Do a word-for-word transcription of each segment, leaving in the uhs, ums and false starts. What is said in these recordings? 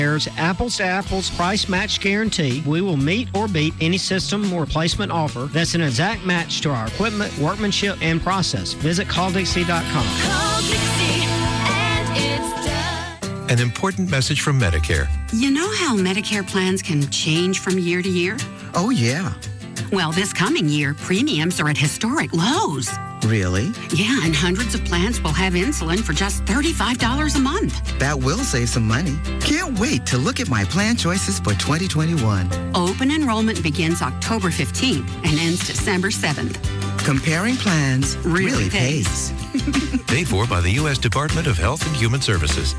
There's apples to apples price match guarantee. We will meet or beat any system or replacement offer that's an exact match to our equipment, workmanship, and process. Visit call dixie dot com. Call Dixie and it's done. An important message from Medicare. You know how Medicare plans can change from year to year? Oh, yeah. Well, this coming year, premiums are at historic lows. Really? Yeah, and hundreds of plans will have insulin for just thirty-five dollars a month. That will save some money. Can't wait to look at my plan choices for twenty twenty-one. Open enrollment begins October fifteenth and ends December seventh. Comparing plans really, really pays. Paid for by the U S Department of Health and Human Services.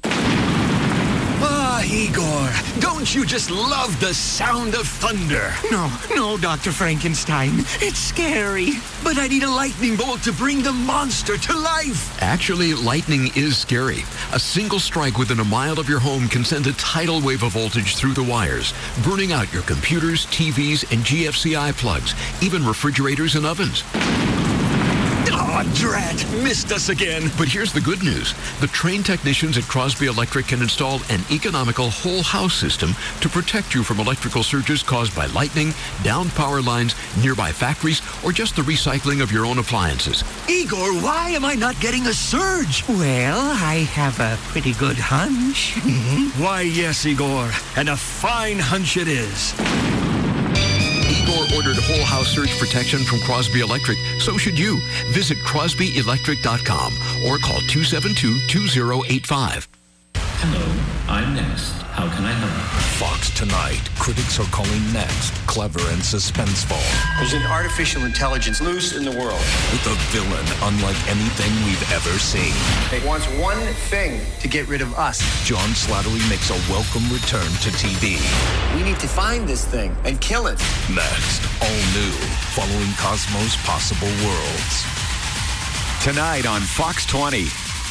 Ah, Igor, don't you just love the sound of thunder? No, no, Doctor Frankenstein. It's scary. But I need a lightning bolt to bring the monster to life. Actually, lightning is scary. A single strike within a mile of your home can send a tidal wave of voltage through the wires, burning out your computers, T Vs, and G F C I plugs, even refrigerators and ovens. Oh, drat, missed us again. But here's the good news. The trained technicians at Crosby Electric can install an economical whole house system to protect you from electrical surges caused by lightning, downed power lines, nearby factories, or just the recycling of your own appliances. Igor, why am I not getting a surge? Well, I have a pretty good hunch. Why, yes, Igor, and a fine hunch it is. Igor ordered whole house surge protection from Crosby Electric. So should you. Visit crosby electric dot com or call two seven two, two zero eight five. Hello, I'm Next. How can I help? Fox Tonight. Critics are calling Next clever and suspenseful. There's an artificial intelligence loose in the world. With a villain unlike anything we've ever seen. It wants one thing, to get rid of us. John Slattery makes a welcome return to T V. We need to find this thing and kill it. Next, all new, following Cosmo's possible worlds. Tonight on Fox twenty.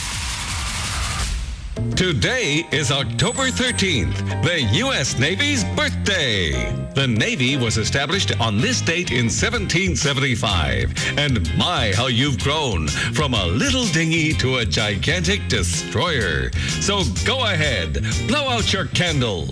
Today is October thirteenth, the U S Navy's birthday. The Navy was established on this date in seventeen seventy-five. And my, how you've grown from a little dinghy to a gigantic destroyer. So go ahead, blow out your candles.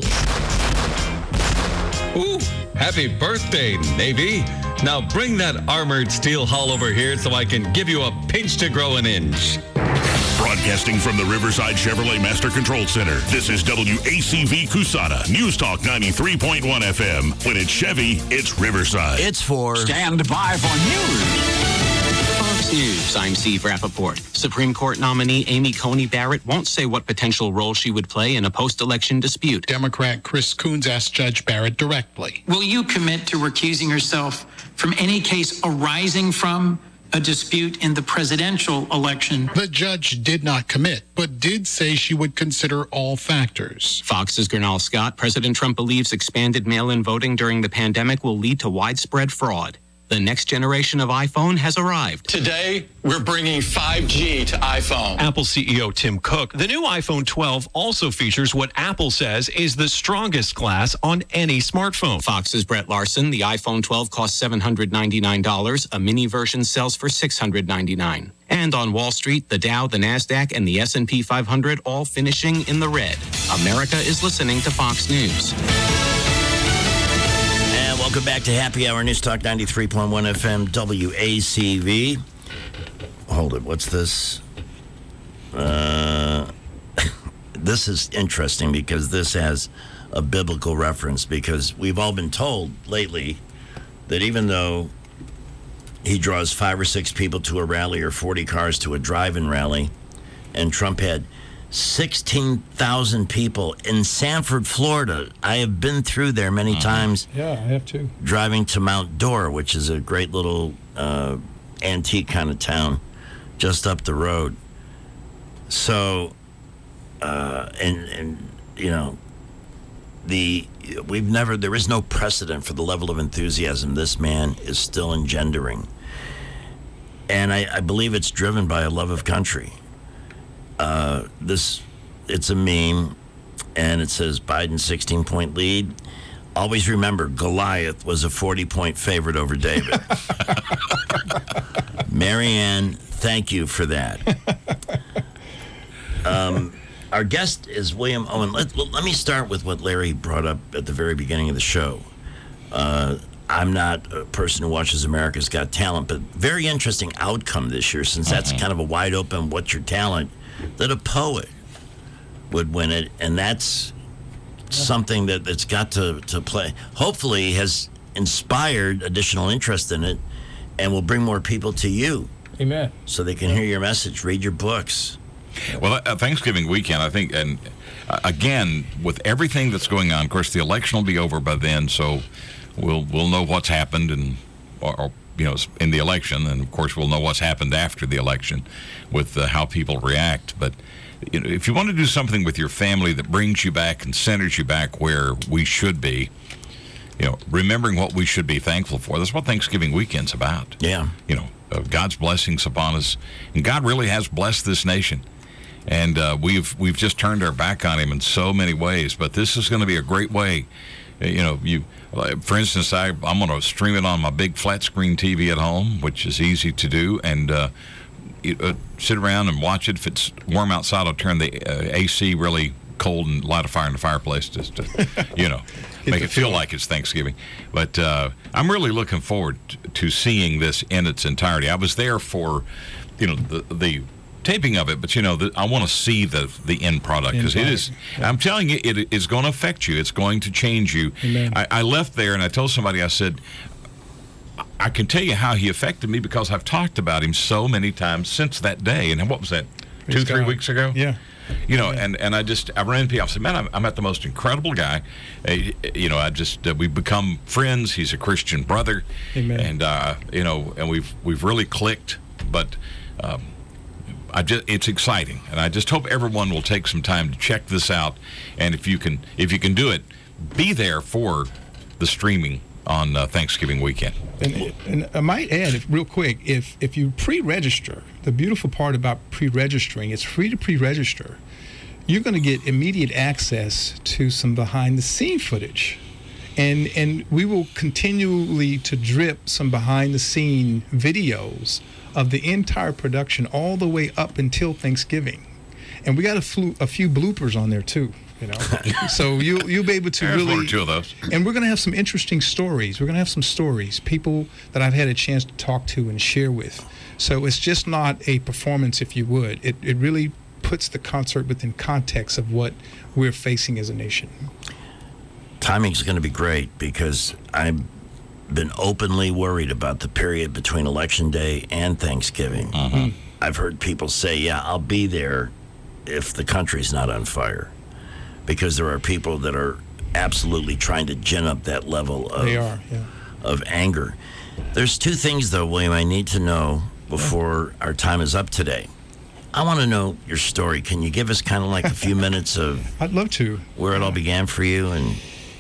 Ooh, happy birthday, Navy. Now bring that armored steel hull over here so I can give you a pinch to grow an inch. Broadcasting from the Riverside Chevrolet Master Control Center, this is W A C V Cusana, News Talk ninety-three point one F M. When it's Chevy, it's Riverside. It's for... Stand by for news. Fox News, I'm Steve Rappaport. Supreme Court nominee Amy Coney Barrett won't say what potential role she would play in a post-election dispute. Democrat Chris Coons asked Judge Barrett directly. Will you commit to recusing yourself from any case arising from a dispute in the presidential election? The judge did not commit, but did say she would consider all factors. Fox's Gernal Scott, President Trump believes expanded mail-in voting during the pandemic will lead to widespread fraud. The next generation of iPhone has arrived. Today, we're bringing five G to iPhone. Apple C E O Tim Cook. The new iPhone twelve also features what Apple says is the strongest glass on any smartphone. Fox's Brett Larson. The iPhone twelve costs seven hundred ninety-nine dollars. A mini version sells for six hundred ninety-nine dollars. And on Wall Street, the Dow, the NASDAQ, and the S and P five hundred all finishing in the red. America is listening to Fox News. Welcome back to Happy Hour, News Talk ninety-three point one F M, W A C V. Hold it, what's this? Uh, this is interesting because this has a biblical reference, because we've all been told lately that even though he draws five or six people to a rally or forty cars to a drive-in rally, and Trump had sixteen thousand people in Sanford, Florida. I have been through there many times. Yeah, I have too. Driving to Mount Dora, which is a great little uh, antique kind of town just up the road. So, uh, and, and, you know, the we've never, there is no precedent for the level of enthusiasm this man is still engendering. And I, I believe it's driven by a love of country. Uh, this, it's a meme, and it says Biden sixteen-point lead. Always remember, Goliath was a forty-point favorite over David. Marianne, thank you for that. Um, Our guest is William Owen. Let, let me start with what Larry brought up at the very beginning of the show. Uh, I'm not a person who watches America's Got Talent, but very interesting outcome this year, since that's mm-hmm. kind of a wide open what's your talent, that a poet would win it, and that's yeah. something that, that's got to, to play. Hopefully has inspired additional interest in it and will bring more people to you. Amen. So they can hear your message, read your books. Well, uh, Thanksgiving weekend, I think, and uh, again, with everything that's going on, of course, the election will be over by then, so we'll we'll know what's happened, and or, or you know, in the election, and of course, we'll know what's happened after the election with uh, how people react. But you know, if you want to do something with your family that brings you back and centers you back where we should be, you know, remembering what we should be thankful for. That's what Thanksgiving weekend's about. Yeah. You know, uh, God's blessings upon us, and God really has blessed this nation. And uh, we've we've just turned our back on him in so many ways, but this is going to be a great way. You know, you, for instance, I I'm going to stream it on my big flat screen T V at home, which is easy to do, and uh, you, uh, sit around and watch it. If it's warm outside, I'll turn the uh, A C really cold and light a fire in the fireplace just to, you know, make it feel like it's Thanksgiving. But uh, I'm really looking forward to, to seeing this in its entirety. I was there for, you know, the the. taping of it, but you know, the, I want to see the the end product, because it is, yeah. I'm telling you, it is going to affect you. It's going to change you. I, I left there and I told somebody, I said, I can tell you how he affected me because I've talked about him so many times since that day. And what was that, two, He's three gone. weeks ago? Yeah. You know, yeah. and, and I just, I ran into people, I said, man, I'm, I met the most incredible guy. Uh, you know, I just, uh, we've become friends. He's a Christian brother. Amen. And, uh, you know, and we've, we've really clicked, but, um, I just, it's exciting, and I just hope everyone will take some time to check this out. And if you can, if you can do it, be there for the streaming on uh, Thanksgiving weekend. And, and I might add, if, real quick, if if you pre-register, the beautiful part about pre-registering, it's free to pre-register. You're going to get immediate access to some behind-the-scene footage, and and we will continually to drip some behind-the-scene videos of the entire production all the way up until Thanksgiving. And we got a, flu- a few bloopers on there too, you know. So you'll, you'll be able to There's really... one or two of those. And we're going to have some interesting stories. We're going to have some stories, people that I've had a chance to talk to and share with. So it's just not a performance, if you would. It, it really puts the concert within context of what we're facing as a nation. Timing's going to be great, because I'm been openly worried about the period between Election Day and Thanksgiving. Uh-huh. I've heard people say, yeah, I'll be there if the country's not on fire, because there are people that are absolutely trying to gin up that level of, they are, yeah. of anger. There's two things, though, William, I need to know before our time is up today. I want to know your story. Can you give us kind of like a few minutes of... I'd love to. Where it all began for you? And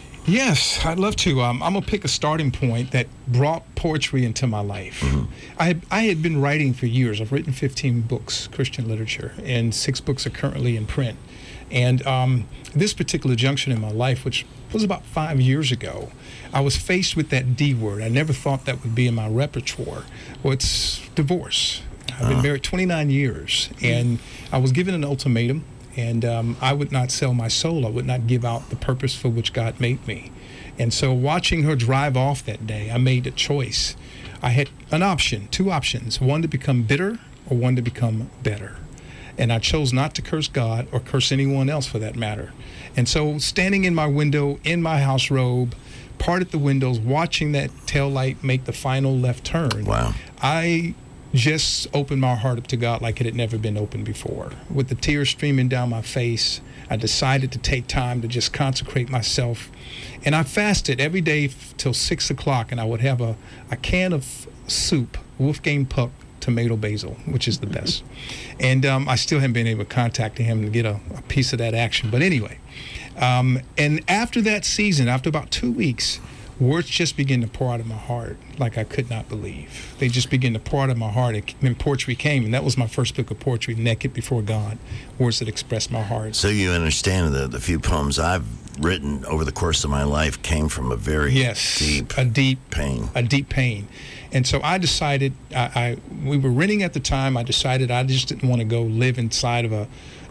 Yes, I'd love to. Um, I'm going to pick a starting point that brought poetry into my life. Mm-hmm. I, had, I had been writing for years. I've written fifteen books, Christian literature, and six books are currently in print. And um, this particular junction in my life, which was about five years ago, I was faced with that D word. I never thought that would be in my repertoire. Well, it's divorce. I've been married twenty-nine years, and I was given an ultimatum. And um, I would not sell my soul. I would not give out the purpose for which God made me. And so watching her drive off that day, I made a choice. I had an option, two options, one to become bitter or one to become better. And I chose not to curse God or curse anyone else for that matter. And so standing in my window, in my house robe, parted the windows, watching that taillight make the final left turn, wow. I just opened my heart up to God like it had never been opened before. With the tears streaming down my face, I decided to take time to just consecrate myself. And I fasted every day f- till six o'clock, and I would have a, a can of soup, Wolfgang Puck tomato basil, which is the best. And um, I still haven't been able to contact him to get a, a piece of that action. But anyway, um, and after that season, after about two weeks, words just began to pour out of my heart like I could not believe. They just began to pour out of my heart, and then poetry came, and that was my first book of poetry, Naked Before God, words that express my heart. So you understand that the few poems I've written over the course of my life came from a very yes, deep, a deep pain. A deep pain. And so I decided, I, I we were renting at the time, I decided I just didn't want to go live inside of a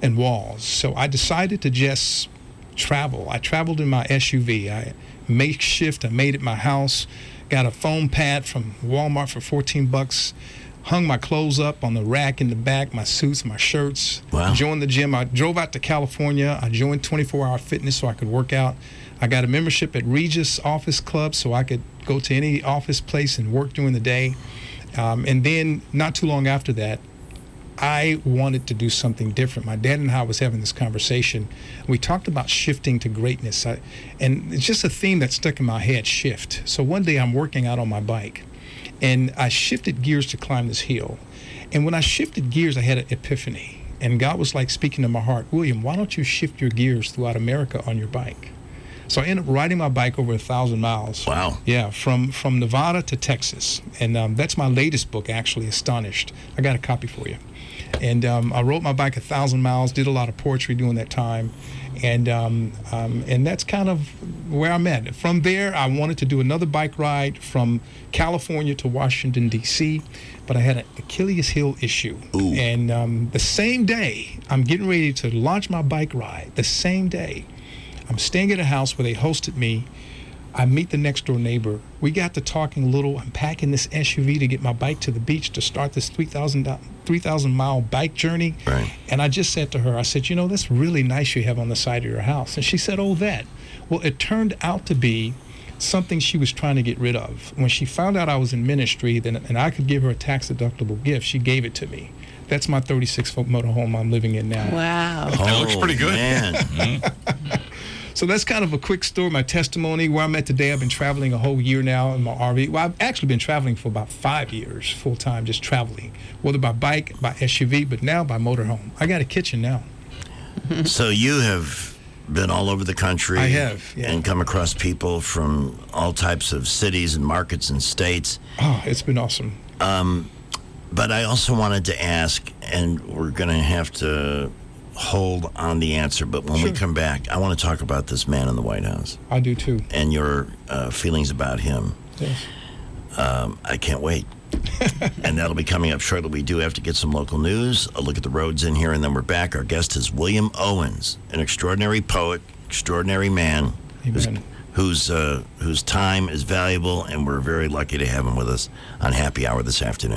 and walls. So I decided to just travel. I traveled in my S U V. I makeshift. I made it my house. Got a foam pad from Walmart for fourteen bucks. Hung my clothes up on the rack in the back, my suits, my shirts. Wow. Joined the gym. I drove out to California. I joined twenty-four hour Fitness so I could work out. I got a membership at Regis Office Club so I could go to any office place and work during the day. Um, and then not too long after that, I wanted to do something different. My dad and I was having this conversation. We talked about shifting to greatness. I, and it's just a theme that stuck in my head, shift. So one day I'm working out on my bike, and I shifted gears to climb this hill. And when I shifted gears, I had an epiphany. And God was like speaking to my heart, William, why don't you shift your gears throughout America on your bike? So I ended up riding my bike over a thousand miles. Wow. Yeah, from, from Nevada to Texas. And um, that's my latest book, actually, Astonished. I got a copy for you. And um, I rode my bike a thousand miles, did a lot of poetry during that time. And um, um, and that's kind of where I'm at. From there, I wanted to do another bike ride from California to Washington, D C, but I had an Achilles heel issue. Ooh. And um, the same day, I'm getting ready to launch my bike ride. The same day, I'm staying at a house where they hosted me. I meet the next door neighbor. We got to talking a little. I'm packing this S U V to get my bike to the beach to start this three thousand mile bike journey. Right. And I just said to her, I said, you know, that's really nice you have on the side of your house. And she said, oh, that. Well, it turned out to be something she was trying to get rid of. When she found out I was in ministry then, and I could give her a tax-deductible gift, she gave it to me. That's my thirty-six foot motorhome I'm living in now. Wow. That Oh, looks pretty good. man. So that's kind of a quick story, my testimony, where I'm at today. I've been traveling a whole year now in my R V. Well, I've actually been traveling for about five years, full-time, just traveling, whether by bike, by S U V, but now by motorhome. I got a kitchen now. So you have been all over the country. I have, yeah. And come across people from all types of cities and markets and states. Oh, it's been awesome. Um, but I also wanted to ask, and we're going to have to hold on the answer, but when Sure. we come back, I want to talk about this man in the White House I do too. and your uh, feelings about him. Yes. Um, I can't wait. And that'll be coming up shortly. We do have to get some local news, a look at the roads in here, and then we're back. Our guest is William Owens, an extraordinary poet, extraordinary man, whose, Amen. whose, uh, whose time is valuable, and we're very lucky to have him with us on Happy Hour this afternoon.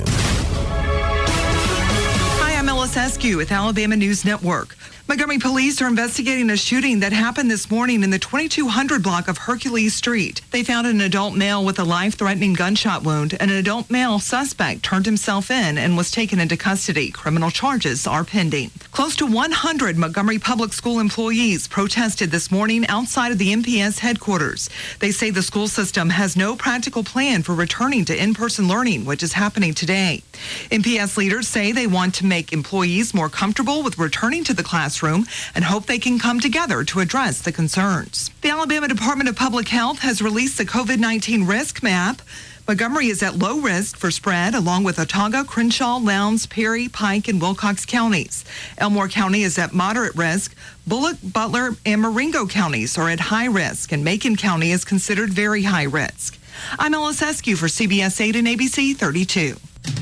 Hi, I'm Ellis Eskew with Alabama News Network. Montgomery police are investigating a shooting that happened this morning in the twenty-two hundred block of Hercules Street. They found an adult male with a life-threatening gunshot wound, and an adult male suspect turned himself in and was taken into custody. Criminal charges are pending. Close to one hundred Montgomery Public School employees protested this morning outside of the M P S headquarters. They say the school system has no practical plan for returning to in-person learning, which is happening today. M P S leaders say they want to make employees more comfortable with returning to the classroom and hope they can come together to address the concerns. The Alabama Department of Public Health has released the COVID nineteen risk map. Montgomery is at low risk for spread, along with Otaga, Crenshaw, Lowndes, Perry, Pike, and Wilcox counties. Elmore County is at moderate risk. Bullock, Butler, and Marengo counties are at high risk, and Macon County is considered very high risk. I'm Ellis Eskew for C B S eight and A B C thirty-two.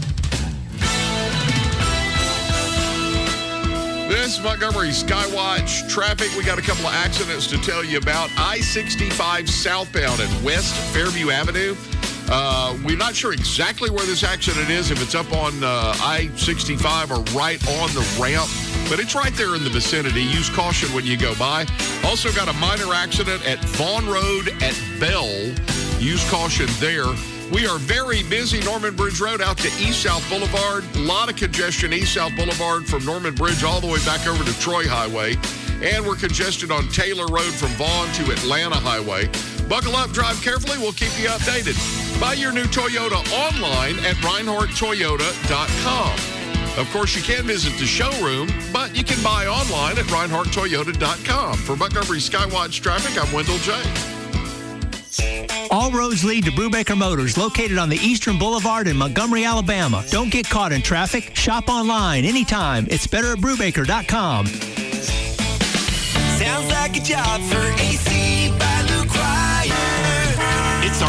This is Montgomery Skywatch traffic. We got a couple of accidents to tell you about. I sixty-five southbound at West Fairview Avenue. Uh, we're not sure exactly where this accident is, if it's up on uh, I sixty-five or right on the ramp, but it's right there in the vicinity. Use caution when you go by. Also got a minor accident at Vaughn Road at Bell. Use caution there. We are very busy. Norman Bridge Road out to East South Boulevard. A lot of congestion East South Boulevard from Norman Bridge all the way back over to Troy Highway. And we're congested on Taylor Road from Vaughn to Atlanta Highway. Buckle up, drive carefully. We'll keep you updated. Buy your new Toyota online at Reinhardt Toyota dot com. Of course, you can visit the showroom, but you can buy online at Reinhardt Toyota dot com. For Montgomery Skywatch Traffic, I'm Wendell J. All roads lead to Brubaker Motors, located on the Eastern Boulevard in Montgomery, Alabama. Don't get caught in traffic. Shop online anytime. It's better at Brubaker dot com. Sounds like a job for A C by Luke Ryan. It's our fourth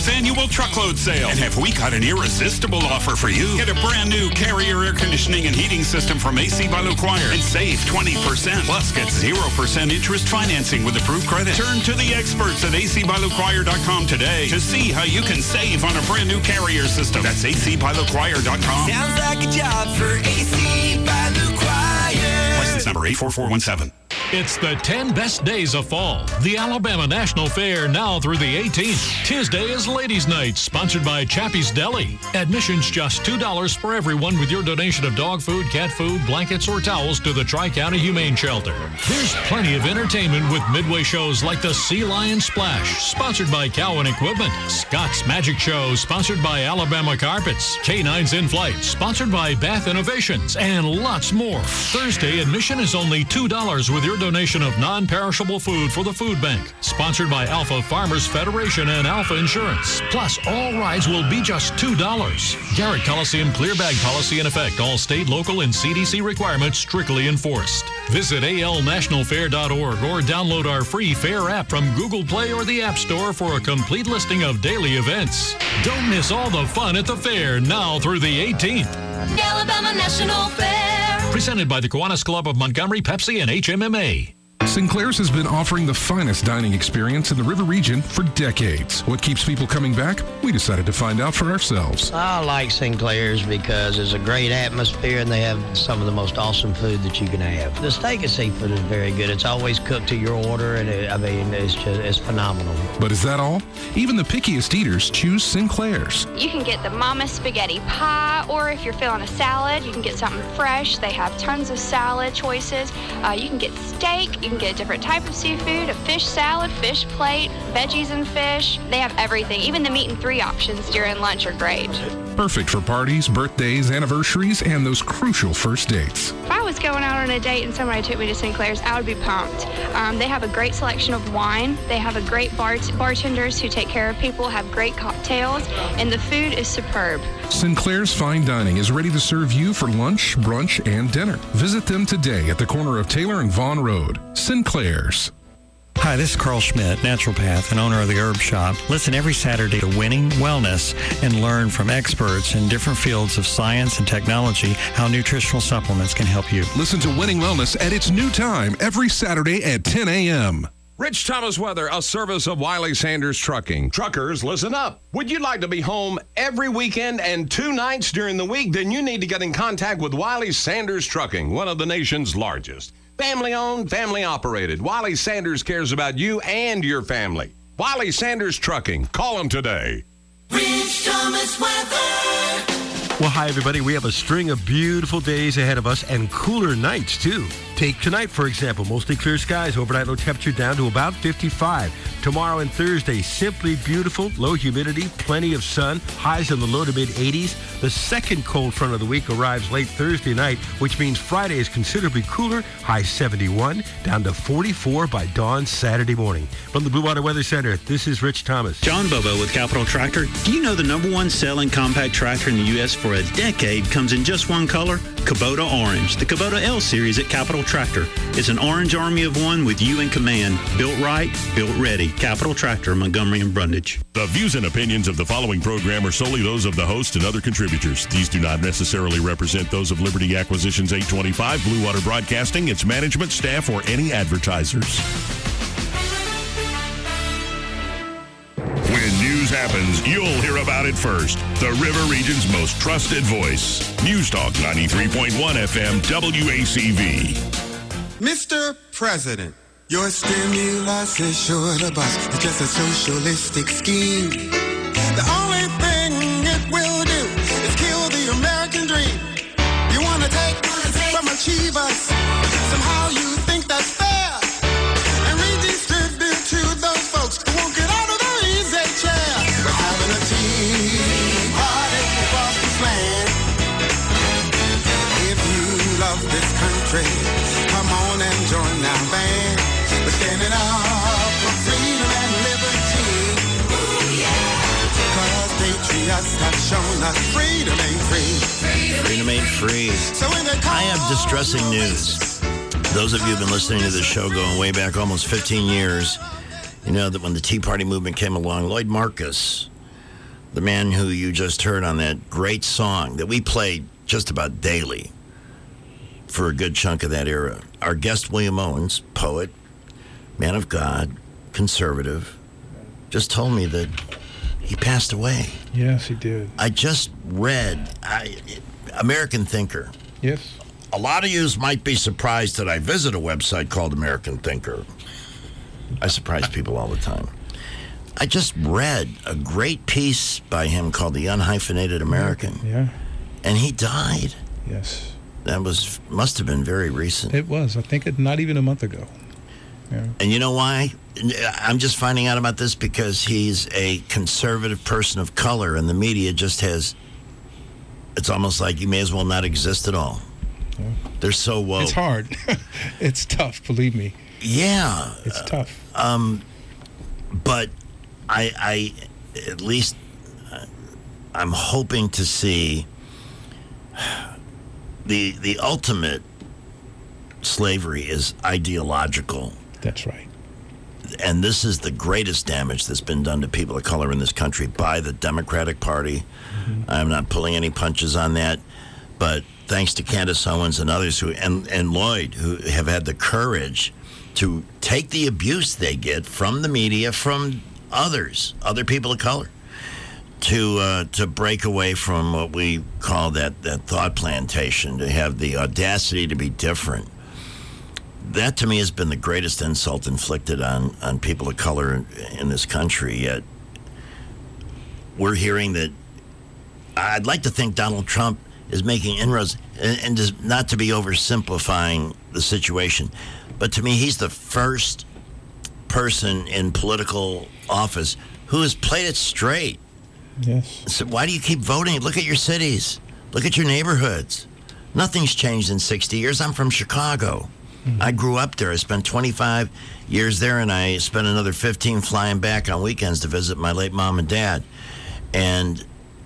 Dwarf's annual truckload sale. And have we got an irresistible offer for you? Get a brand new Carrier air conditioning and heating system from A C by LaQuire and save twenty percent. Plus, get zero percent interest financing with approved credit. Turn to the experts at A C by LaQuire dot com today to see how you can save on a brand new Carrier system. That's A C by LaQuire dot com. Sounds like a job for A C by LaQuire. License number eight four four one seven. It's the ten best days of fall. The Alabama National Fair now through the eighteenth. Tuesday is Ladies' Night, sponsored by Chappie's Deli. Admission's just two dollars for everyone with your donation of dog food, cat food, blankets, or towels to the Tri-County Humane Shelter. There's plenty of entertainment with midway shows like the Sea Lion Splash, sponsored by Cowan Equipment. Scott's Magic Show, sponsored by Alabama Carpets. K nine's In Flight, sponsored by Bath Innovations, and lots more. Thursday, admission is only two dollars with your donation of non-perishable food for the food bank, sponsored by Alpha Farmers Federation and Alpha Insurance. Plus, all rides will be just two dollars. Garrett Coliseum clear bag policy in effect. All state, local, and C D C requirements strictly enforced. Visit A L national fair dot org or download our free Fair app from Google Play or the App Store for a complete listing of daily events. Don't miss all the fun at the fair now through the eighteenth. The Alabama National Fair. Presented by the Kiwanis Club of Montgomery, Pepsi, and H M M A. Sinclair's has been offering the finest dining experience in the River region for decades. What keeps people coming back? We decided to find out for ourselves. I like Sinclair's because it's a great atmosphere and they have some of the most awesome food that you can have. The steak and seafood is very good. It's always cooked to your order, and it, I mean, it's just it's phenomenal. But is that all? Even the pickiest eaters choose Sinclair's. You can get the Mama Spaghetti Pie, or if you're feeling a salad, you can get something fresh. They have tons of salad choices. Uh, you can get steak. You can get a different type of seafood, a fish salad, fish plate, veggies and fish. They have everything. Even the meat and three options during lunch are great. Perfect for parties, birthdays, anniversaries, and those crucial first dates. If I was going out on a date and somebody took me to Sinclair's, I would be pumped. Um, they have a great selection of wine. They have a great bar- bartenders who take care of people, have great cocktails, and the food is superb. Sinclair's Fine Dining is ready to serve you for lunch, brunch, and dinner. Visit them today at the corner of Taylor and Vaughn Road. Sinclair's. Hi, this is Carl Schmidt, naturopath and owner of the Herb Shop. Listen every Saturday to Winning Wellness and learn from experts in different fields of science and technology how nutritional supplements can help you. Listen to Winning Wellness at its new time every Saturday at ten a.m. Rich Thomas Weather, a service of Wiley Sanders Trucking. Truckers, listen up. Would you like to be home every weekend and two nights during the week? Then you need to get in contact with Wiley Sanders Trucking, one of the nation's largest. Family owned, family operated. Wiley Sanders cares about you and your family. Wiley Sanders Trucking. Call them today. Rich Thomas Weather. Well, hi, everybody. We have a string of beautiful days ahead of us and cooler nights, too. Take tonight, for example. Mostly clear skies. Overnight low temperature down to about fifty-five. Tomorrow and Thursday, simply beautiful. Low humidity, plenty of sun. Highs in the low to mid eighties. The second cold front of the week arrives late Thursday night, which means Friday is considerably cooler. High seventy-one, down to forty-four by dawn Saturday morning. From the Blue Water Weather Center, this is Rich Thomas. John Bobo with Capital Tractor. Do you know the number one selling compact tractor in the U S for a decade comes in just one color? Kubota Orange. The Kubota L Series at Capital Tractor. It's an orange army of one with you in command. Built right, built ready. Capital Tractor, Montgomery and Brundage. The views and opinions of the following program are solely those of the host and other contributors. These do not necessarily represent those of Liberty Acquisitions eight twenty-five, Blue Water Broadcasting, its management, staff, or any advertisers. When news happens, you'll hear about it first. The River Region's most trusted voice. News Talk ninety-three point one F M W A C V. Mister President, your stimulus is sure to bust. It's just a socialistic scheme. The only thing it will do is kill the American dream. You want to take from achievers. Somehow you think that's fair. And redistribute to those folks who won't get out of their easy chair. We're having a tea party across this land. If you love this country, come on and join our band. We're standing up for freedom and liberty. Ooh, yeah. Cause patriots have shown us freedom ain't free. Freedom ain't free. So when they call, I have distressing news. Those of you who've been listening to this show going way back almost fifteen years, you know that when the Tea Party movement came along, Lloyd Marcus the man who you just heard on that great song that we played just about daily for a good chunk of that era. Our guest, William Owens, poet, man of God, conservative, just told me that he passed away. Yes, he did. I just read I, American Thinker. Yes. A lot of yous might be surprised that I visit a website called American Thinker. I surprise people all the time. I just read a great piece by him called The Unhyphenated American. Yeah. And he died. Yes. That was must have been very recent. It was. I think it not even a month ago. Yeah. And you know why? I'm just finding out about this because he's a conservative person of color, and the media just has. It's almost like you may as well not exist at all. Yeah. They're so woke. It's hard. It's tough. Believe me. Yeah. It's tough. Um, but I, I, at least, uh, I'm hoping to see the the ultimate slavery is ideological. That's right. And this is the greatest damage that's been done to people of color in this country by the Democratic Party. Mm-hmm. I'm not pulling any punches on that, but thanks to Candace Owens and others who and, and Lloyd who have had the courage to take the abuse they get from the media, from others, other people of color, to uh, to break away from what we call that, that thought plantation, to have the audacity to be different. That, to me, has been the greatest insult inflicted on, on people of color in, in this country. Yet we're hearing that I'd like to think Donald Trump is making inroads, and, and just not to be oversimplifying the situation, but to me, he's the first person in political office who has played it straight. Yes. So why do you keep voting? Look at your cities. Look at your neighborhoods. Nothing's changed in sixty years. I'm from Chicago. Mm-hmm. I grew up there. I spent twenty-five years there, and I spent another fifteen flying back on weekends to visit my late mom and dad. And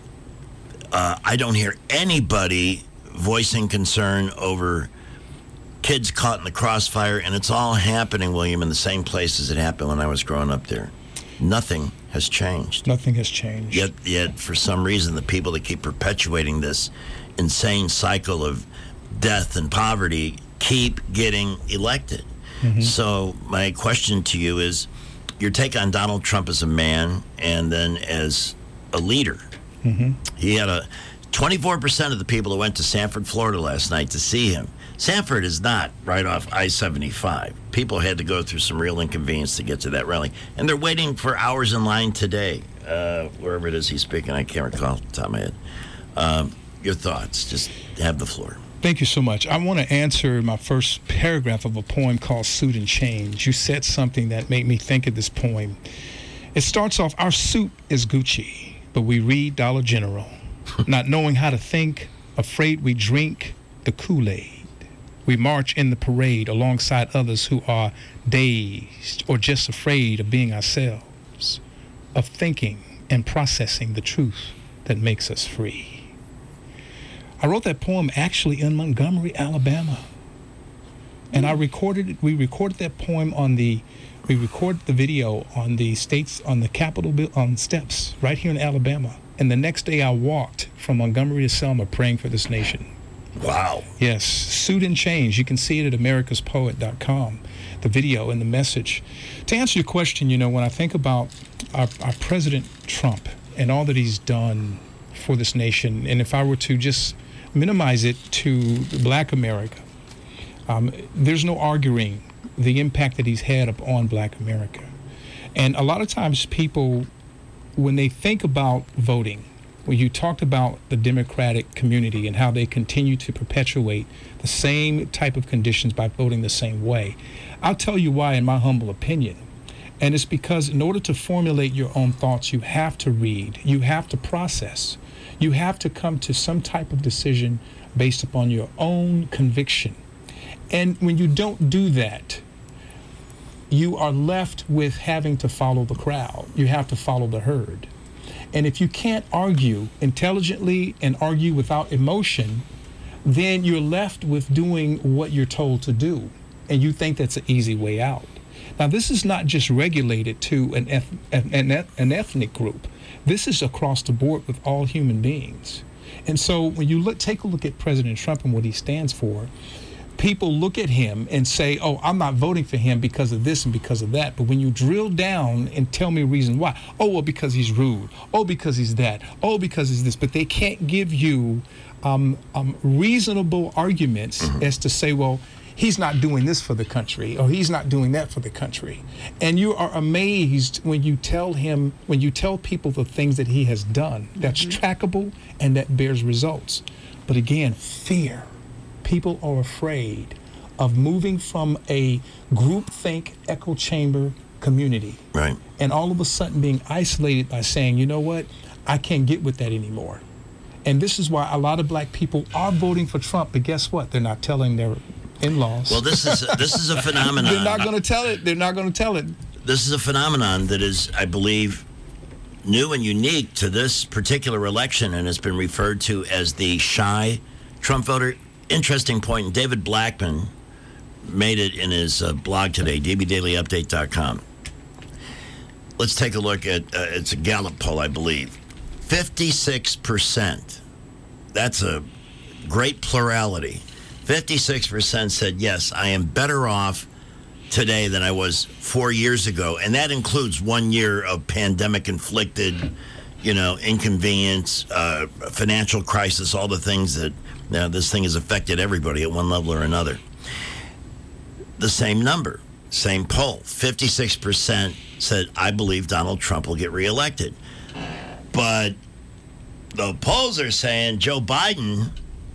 uh, I don't hear anybody voicing concern over kids caught in the crossfire, and it's all happening, William, in the same places it happened when I was growing up there. Nothing has changed. Nothing has changed. Yet, yet, for some reason, the people that keep perpetuating this insane cycle of death and poverty keep getting elected. Mm-hmm. So my question to you is, your take on Donald Trump as a man and then as a leader. Mm-hmm. He had a twenty-four percent of the people who went to Sanford, Florida last night to see him. Sanford is not right off I seventy-five. People had to go through some real inconvenience to get to that rally. And they're waiting for hours in line today, uh, wherever it is he's speaking. I can't recall off the top of my head. Um, your thoughts. Just have the floor. Thank you so much. I want to answer my first paragraph of a poem called Suit and Change. You said something that made me think of this poem. It starts off, our suit is Gucci, but we read Dollar General. Not knowing how to think, afraid we drink the Kool-Aid. We march in the parade alongside others who are dazed or just afraid of being ourselves, of thinking and processing the truth that makes us free. I wrote that poem actually in Montgomery, Alabama. And I recorded it, we recorded that poem on the, we recorded the video on the states, on the Capitol on steps right here in Alabama. And the next day I walked from Montgomery to Selma praying for this nation. Wow. Yes, Suit and Change. You can see it at americas poet dot com, the video and the message. To answer your question, you know, when I think about our, our President Trump and all that he's done for this nation, and if I were to just minimize it to Black America, um, there's no arguing the impact that he's had upon Black America. And a lot of times people, when they think about voting, when you talked about the Democratic community and how they continue to perpetuate the same type of conditions by voting the same way, I'll tell you why in my humble opinion. And it's because in order to formulate your own thoughts, you have to read, you have to process, you have to come to some type of decision based upon your own conviction. And when you don't do that, you are left with having to follow the crowd. You have to follow the herd. And if you can't argue intelligently and argue without emotion, then you're left with doing what you're told to do. And you think that's an easy way out. Now, this is not just regulated to an, eth- an, eth- an ethnic group. This is across the board with all human beings. And so when you look, take a look at President Trump and what he stands for, people look at him and say, oh, I'm not voting for him because of this and because of that. But when you drill down and tell me a reason why, oh, well, because he's rude. Oh, because he's that. Oh, because he's this. But they can't give you um, um, reasonable arguments mm-hmm. as to say, well, he's not doing this for the country, or he's not doing that for the country. And you are amazed when you tell him, when you tell people the things that he has done that's mm-hmm. trackable and that bears results. But again, fear. People are afraid of moving from a groupthink echo chamber community. Right. And all of a sudden being isolated by saying, you know what, I can't get with that anymore. And this is why a lot of black people are voting for Trump, but guess what? They're not telling their in-laws. Well, this is this is a phenomenon. They're not going to tell it. They're not going to tell it. This is a phenomenon that is, I believe, new and unique to this particular election, and has been referred to as the shy Trump voter. Interesting point. David Blackman made it in his uh, blog today, d b daily update dot com. Let's take a look at, uh, it's a Gallup poll, I believe. fifty-six percent. That's a great plurality. fifty-six percent said, yes, I am better off today than I was four years ago. And that includes one year of pandemic-inflicted, you know, inconvenience, uh, financial crisis, all the things that now this thing has affected everybody at one level or another. The same number, same poll, fifty-six percent said, I believe Donald Trump will get reelected. But the polls are saying Joe Biden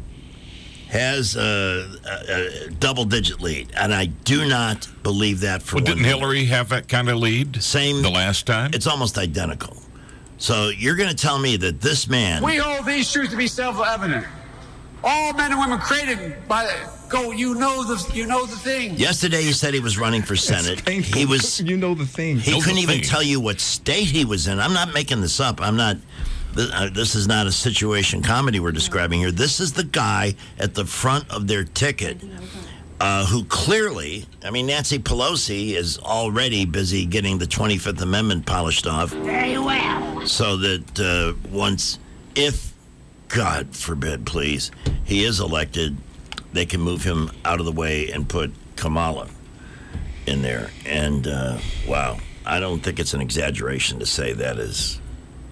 has a, a, a double-digit lead, and I do not believe that for well, one didn't minute. Hillary have that kind of lead Same, the last time? It's almost identical. So you're going to tell me that this man... We hold these truths to be self-evident. All men and women created by the... Go, you know the you know the thing. Yesterday he said he was running for Senate. He was... You know the thing. He know couldn't the even thing. tell you what state he was in. I'm not making this up. I'm not... This is not a situation comedy we're describing here. This is the guy at the front of their ticket uh, who clearly... I mean, Nancy Pelosi is already busy getting the twenty-fifth Amendment polished off. Very well. So that uh, once... If, God forbid, please, he is elected, they can move him out of the way and put Kamala in there. And, uh, wow, I don't think it's an exaggeration to say that is...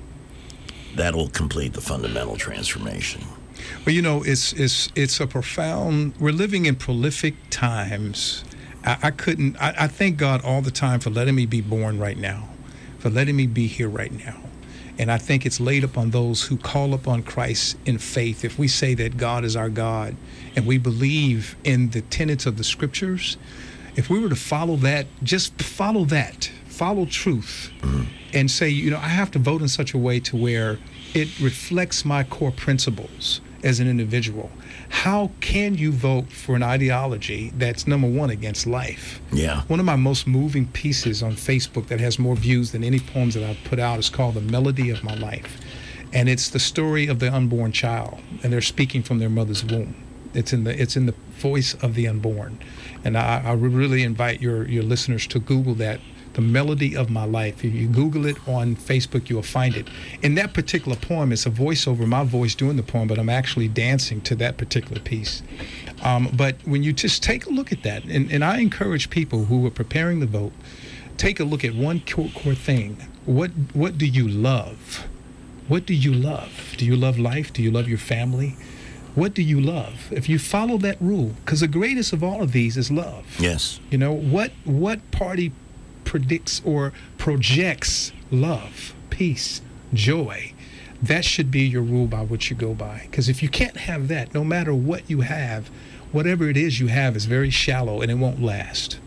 That'll complete the fundamental transformation. Well, you know, it's it's it's a profound. We're living in prolific times. I, I couldn't. I, I thank God all the time for letting me be born right now, for letting me be here right now. And I think it's laid upon those who call upon Christ in faith. If we say that God is our God and we believe in the tenets of the Scriptures, if we were to follow that, just follow that, follow truth, mm-hmm. and say, you know, I have to vote in such a way to where it reflects my core principles as an individual. How can you vote for an ideology that's, number one, against life? Yeah. One of my most moving pieces on Facebook that has more views than any poems that I've put out is called The Melody of My Life. And it's the story of the unborn child, and they're speaking from their mother's womb. It's in the it's in the voice of the unborn. And I, I would really invite your, your listeners to Google that, The Melody of My Life. If you Google it on Facebook, you'll find it. In that particular poem, it's a voiceover, my voice doing the poem, but I'm actually dancing to that particular piece. Um, but when you just take a look at that, and, and I encourage people who are preparing to vote, take a look at one core, core thing. What what do you love? What do you love? Do you love life? Do you love your family? What do you love? If you follow that rule, because the greatest of all of these is love. Yes. You know, what what party predicts or projects love, peace, joy? That should be your rule by which you go by. Because if you can't have that, no matter what you have, whatever it is you have is very shallow and it won't last.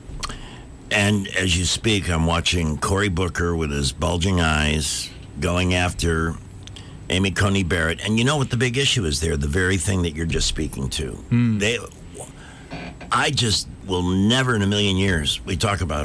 And as you speak, I'm watching Cory Booker with his bulging eyes going after Amy Coney Barrett. And you know what the big issue is there? The very thing that you're just speaking to. Mm. They, I just will never in a million years, we talk about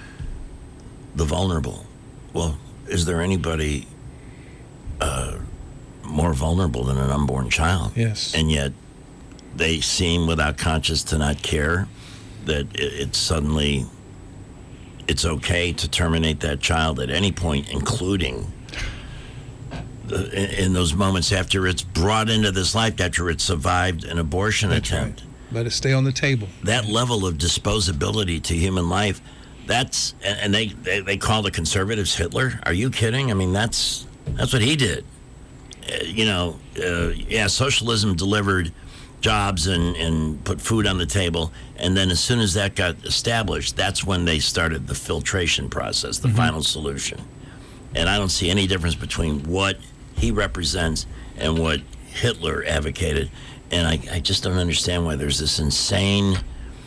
the vulnerable. Well, is there anybody uh, more vulnerable than an unborn child? Yes. And yet they seem without conscience to not care that it, it's suddenly it's okay to terminate that child at any point, including the, in, in those moments after it's brought into this life, after it's survived an abortion That's attempt. Right. Let it stay on the table. That level of disposability to human life, that's, and, and they, they, they call the conservatives Hitler. Are you kidding? I mean, that's that's what he did. Uh, you know, uh, yeah, socialism delivered jobs and, and put food on the table. And then as soon as that got established, that's when they started the filtration process, the mm-hmm. final solution. And I don't see any difference between what he represents and what Hitler advocated. And I, I just don't understand why there's this insane...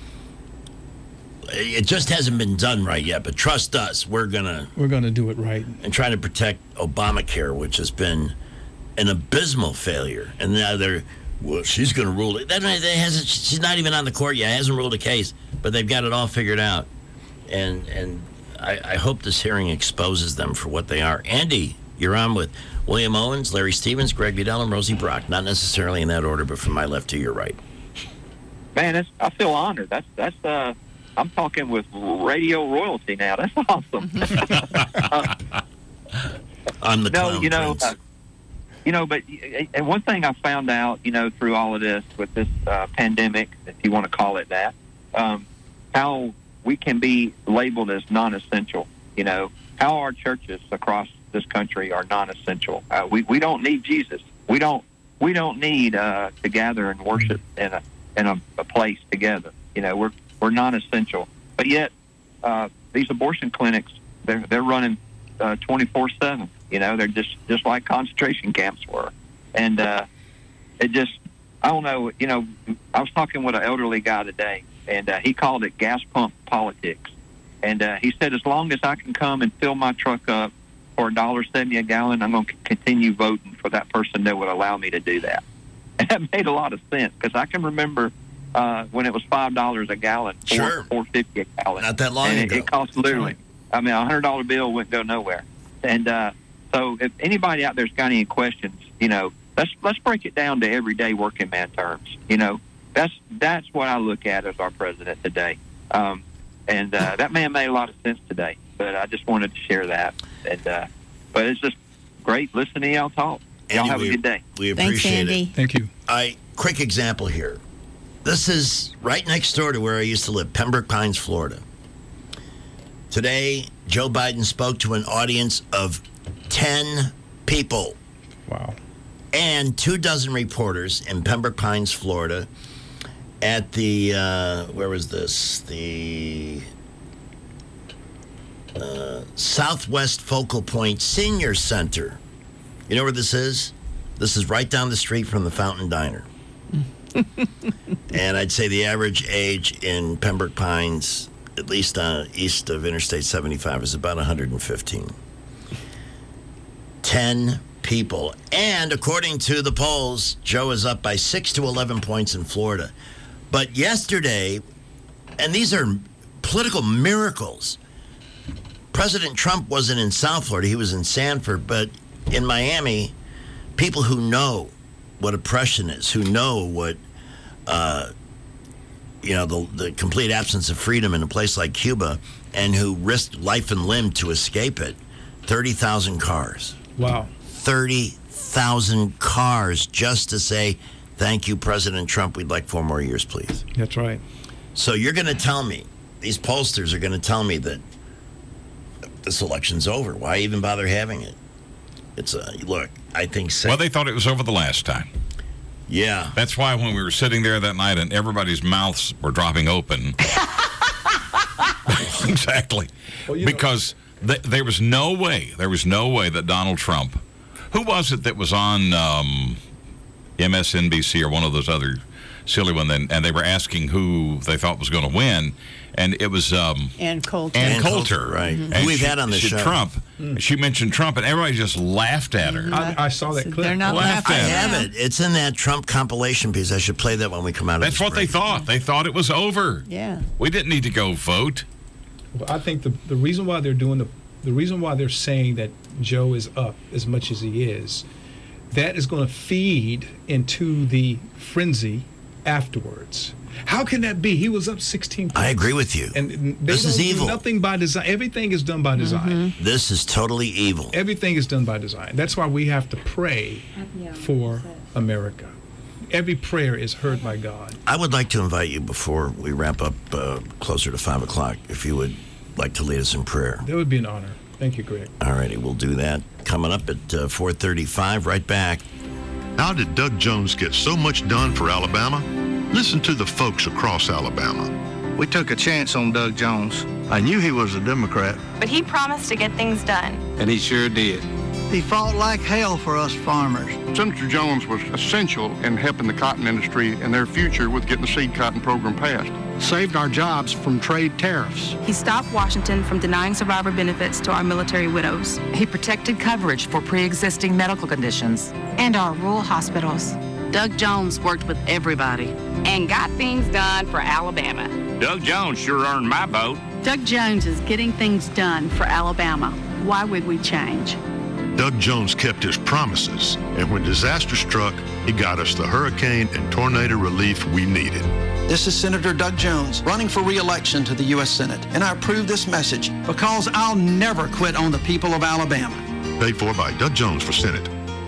It just hasn't been done right yet, but trust us, we're going to... We're going to do it right. And try to protect Obamacare, which has been an abysmal failure. And now they're... Well, she's going to rule it. That, that hasn't, she's not even on the court yet. Hasn't ruled a case, but they've got it all figured out. And and I, I hope this hearing exposes them for what they are. Andy, you're on with William Owens, Larry Stevens, Greg Vidal, and Rosie Brock. Not necessarily in that order, but from my left to your right. Man, it's, I feel honored. That's that's. Uh, I'm talking with radio royalty now. That's awesome. uh, I'm the no, clown you know. prince. Uh, You know, but and one thing I found out, you know, through all of this with this uh, pandemic, if you want to call it that, um, how we can be labeled as non-essential. You know, how our churches across this country are non-essential. Uh, we we don't need Jesus. We don't we don't need uh, to gather and worship in a in a, a place together. You know, we're we're non-essential. But yet, uh, these abortion clinics, they're they're running uh, twenty-four seven. You know, they're just, just like concentration camps were. And uh, it just, I don't know, you know, I was talking with an elderly guy today, and uh, he called it gas pump politics. And uh, he said, as long as I can come and fill my truck up for one dollar seventy a gallon, I'm going to continue voting for that person that would allow me to do that. And that made a lot of sense, because I can remember uh, when it was five dollars a gallon, Sure. four fifty a gallon. Not that long and ago. It, it cost literally, I mean, a one hundred dollar bill wouldn't go nowhere. And, uh, So if anybody out there's got any questions, you know, let's let's break it down to everyday working man terms. You know, that's that's what I look at as our president today. Um, and uh, that man made a lot of sense today. But I just wanted to share that. And uh, but it's just great listening to y'all talk. Y'all Andy, have we, a good day. We appreciate Andy. it. Thank you. I quick example here. This is right next door to where I used to live, Pembroke Pines, Florida. Today, Joe Biden spoke to an audience of ten people. Wow. And two dozen reporters in Pembroke Pines, Florida, at the, uh, where was this? The uh, Southwest Focal Point Senior Center. You know where this is? This is right down the street from the Fountain Diner. And I'd say the average age in Pembroke Pines, at least uh, east of Interstate seventy-five, is about one hundred fifteen. ten people. And according to the polls, Joe is up by six to eleven points in Florida. But yesterday, and these are political miracles, President Trump wasn't in South Florida. He was in Sanford. But in Miami, people who know what oppression is, who know what, uh, you know, the, the complete absence of freedom in a place like Cuba, and who risked life and limb to escape it, thirty thousand cars. Wow. thirty thousand cars just to say, thank you, President Trump. We'd like four more years, please. That's right. So you're going to tell me, these pollsters are going to tell me that this election's over. Why even bother having it? It's a, look, I think... Well, they thought it was over the last time. Yeah. That's why when we were sitting there that night and everybody's mouths were dropping open. Exactly. Well, you because... Th- there was no way, there was no way that Donald Trump, who was it that was on um, M S N B C or one of those other silly ones, and, and they were asking who they thought was going to win, and it was um, Ann Coulter. Ann Ann Coulter, Coulter, right. And Who we've she- had on the she- show. Trump. Mm. She mentioned Trump, and everybody just laughed at her. I, I saw that clip. They're not Laughed laughing. I at her. have it. It's in that Trump compilation piece. I should play that when we come out of That's this what they break. thought. They thought it was over. Yeah. We didn't need to go vote. Well, I think the the reason why they're doing the the reason why they're saying that Joe is up as much as he is, that is going to feed into the frenzy afterwards. How can that be? He was up sixteen points. I agree with you. And they this don't is do evil. Nothing by design. Everything is done by design. Mm-hmm. This is totally evil. Everything is done by design. That's why we have to pray for America. Every prayer is heard by God. I would like to invite you before we wrap up uh, closer to five o'clock, if you would like to lead us in prayer. That would be an honor. Thank you, Greg. All righty, we'll do that. Coming up at uh, four thirty-five, right back. How did Doug Jones get so much done for Alabama? Listen to the folks across Alabama. We took a chance on Doug Jones. I knew he was a Democrat. But he promised to get things done. And he sure did. He fought like hell for us farmers. Senator Jones was essential in helping the cotton industry and their future with getting the seed cotton program passed. Saved our jobs from trade tariffs. He stopped Washington from denying survivor benefits to our military widows. He protected coverage for pre-existing medical conditions. And our rural hospitals. Doug Jones worked with everybody. And got things done for Alabama. Doug Jones sure earned my vote. Doug Jones is getting things done for Alabama. Why would we change? Doug Jones kept his promises, and when disaster struck, he got us the hurricane and tornado relief we needed. This is Senator Doug Jones running for re-election to the U S Senate, and I approve this message because I'll never quit on the people of Alabama. Paid for by Doug Jones for Senate.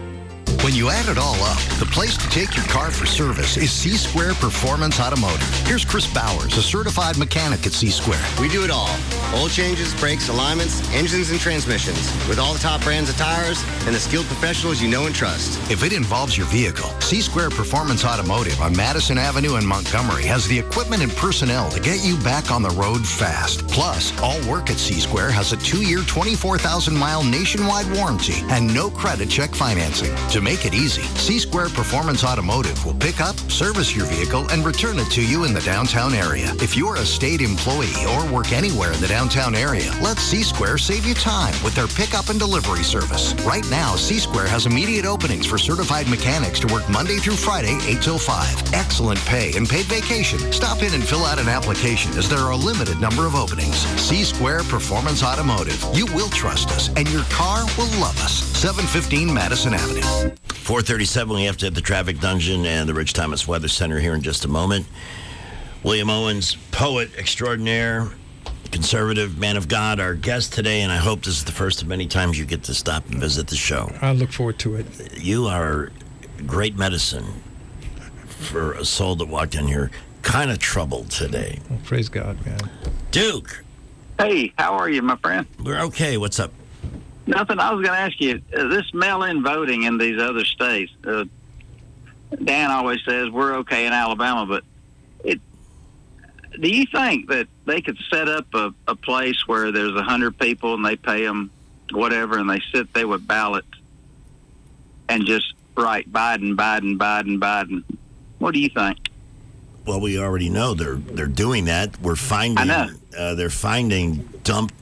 When you add it all up, the place to take your car for service is C-Square Performance Automotive. Here's Chris Bowers, a certified mechanic at C-Square. We do it all. Oil changes, brakes, alignments, engines, and transmissions. With all the top brands of tires and the skilled professionals you know and trust. If it involves your vehicle, C-Square Performance Automotive on Madison Avenue in Montgomery has the equipment and personnel to get you back on the road fast. Plus, all work at C-Square has a two-year, twenty-four thousand mile nationwide warranty and no credit check financing. To make it easy, C-Square Performance Automotive will pick up, service your vehicle, and return it to you in the downtown area. If you're a state employee or work anywhere in the downtown area, let C-Square save you time with their pickup and delivery service. Right now, C-Square has immediate openings for certified mechanics to work Monday through Friday, eight till five. Excellent pay and paid vacation. Stop in and fill out an application as there are a limited number of openings. C-Square Performance Automotive. You will trust us, and your car will love us. seven fifteen Madison Avenue. four thirty-seven, we have to have the traffic dungeon and the Rich Thomas Weather Center here in just a moment. William Owens, poet extraordinaire, conservative man of God, our guest today, and I hope this is the first of many times you get to stop and visit the show. I look forward to it. You are great medicine for a soul that walked in here kind of troubled today. Well, praise God, man. Duke. Hey, how are you, my friend? We're okay. What's up? Nothing. I was going to ask you, uh, this mail-in voting in these other states, uh, Dan always says we're okay in Alabama, but it. Do you think that they could set up a, a place where there's a hundred people and they pay them whatever and they sit there with ballots and just write Biden, Biden, Biden, Biden? What do you think? Well, we already know they're they're doing that. We're finding I know. Uh, they're finding dump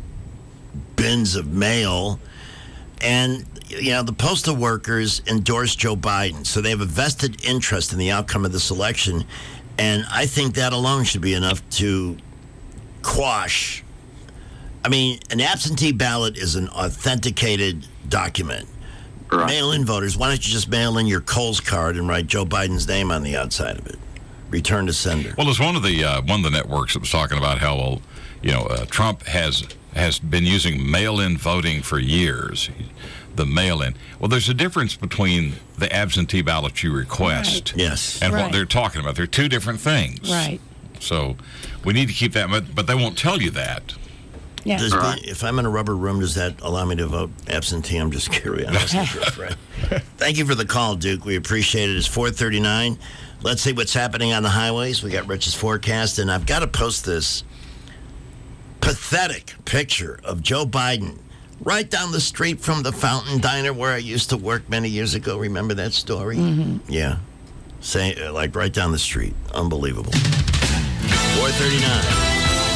bins of mail, and you know the postal workers endorse Joe Biden, so they have a vested interest in the outcome of this election, and I think that alone should be enough to quash. I mean, an absentee ballot is an authenticated document. Right. Mail-in voters, why don't you just mail in your Kohl's card and write Joe Biden's name on the outside of it? Return to sender. Well, there's one of the uh, one of the networks that was talking about how, well, you know, uh, Trump has has been using mail-in voting for years. The mail-in. Well, there's a difference between the absentee ballot you request, right. yes, and right. what they're talking about. They're two different things. Right. So we need to keep that, but, but they won't tell you that. Yeah. Does right. be, if I'm in a rubber room, does that allow me to vote absentee? I'm just curious. Thank you for the call, Duke. We appreciate it. It's four thirty-nine. Let's see what's happening on the highways. We got Rich's forecast, and I've got to post this pathetic picture of Joe Biden right down the street from the Fountain Diner where I used to work many years ago. Remember that story? Mm-hmm. Yeah. Say, like right down the street. Unbelievable. four thirty-nine.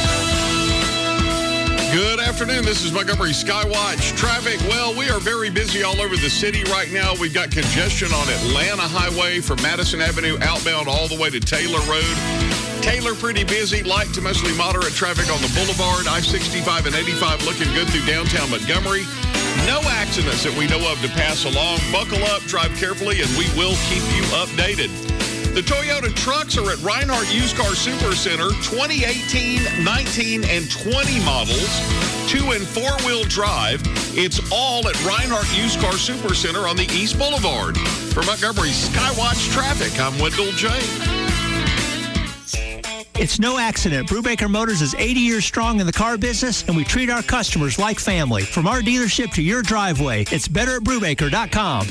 Good afternoon. This is Montgomery Skywatch traffic. Well, we are very busy all over the city right now. We've got congestion on Atlanta Highway from Madison Avenue outbound all the way to Taylor Road. Taylor pretty busy, light to mostly moderate traffic on the boulevard. I sixty-five and eighty-five looking good through downtown Montgomery. No accidents that we know of to pass along. Buckle up, drive carefully, and we will keep you updated. The Toyota trucks are at Reinhardt Used Car Super Center, twenty eighteen, nineteen, and twenty models, two and four-wheel drive. It's all at Reinhardt Used Car Super Center on the East Boulevard. For Montgomery Skywatch Traffic, I'm Wendell Jane. It's no accident. Brubaker Motors is eighty years strong in the car business, and we treat our customers like family. From our dealership to your driveway, it's better at brubaker dot com.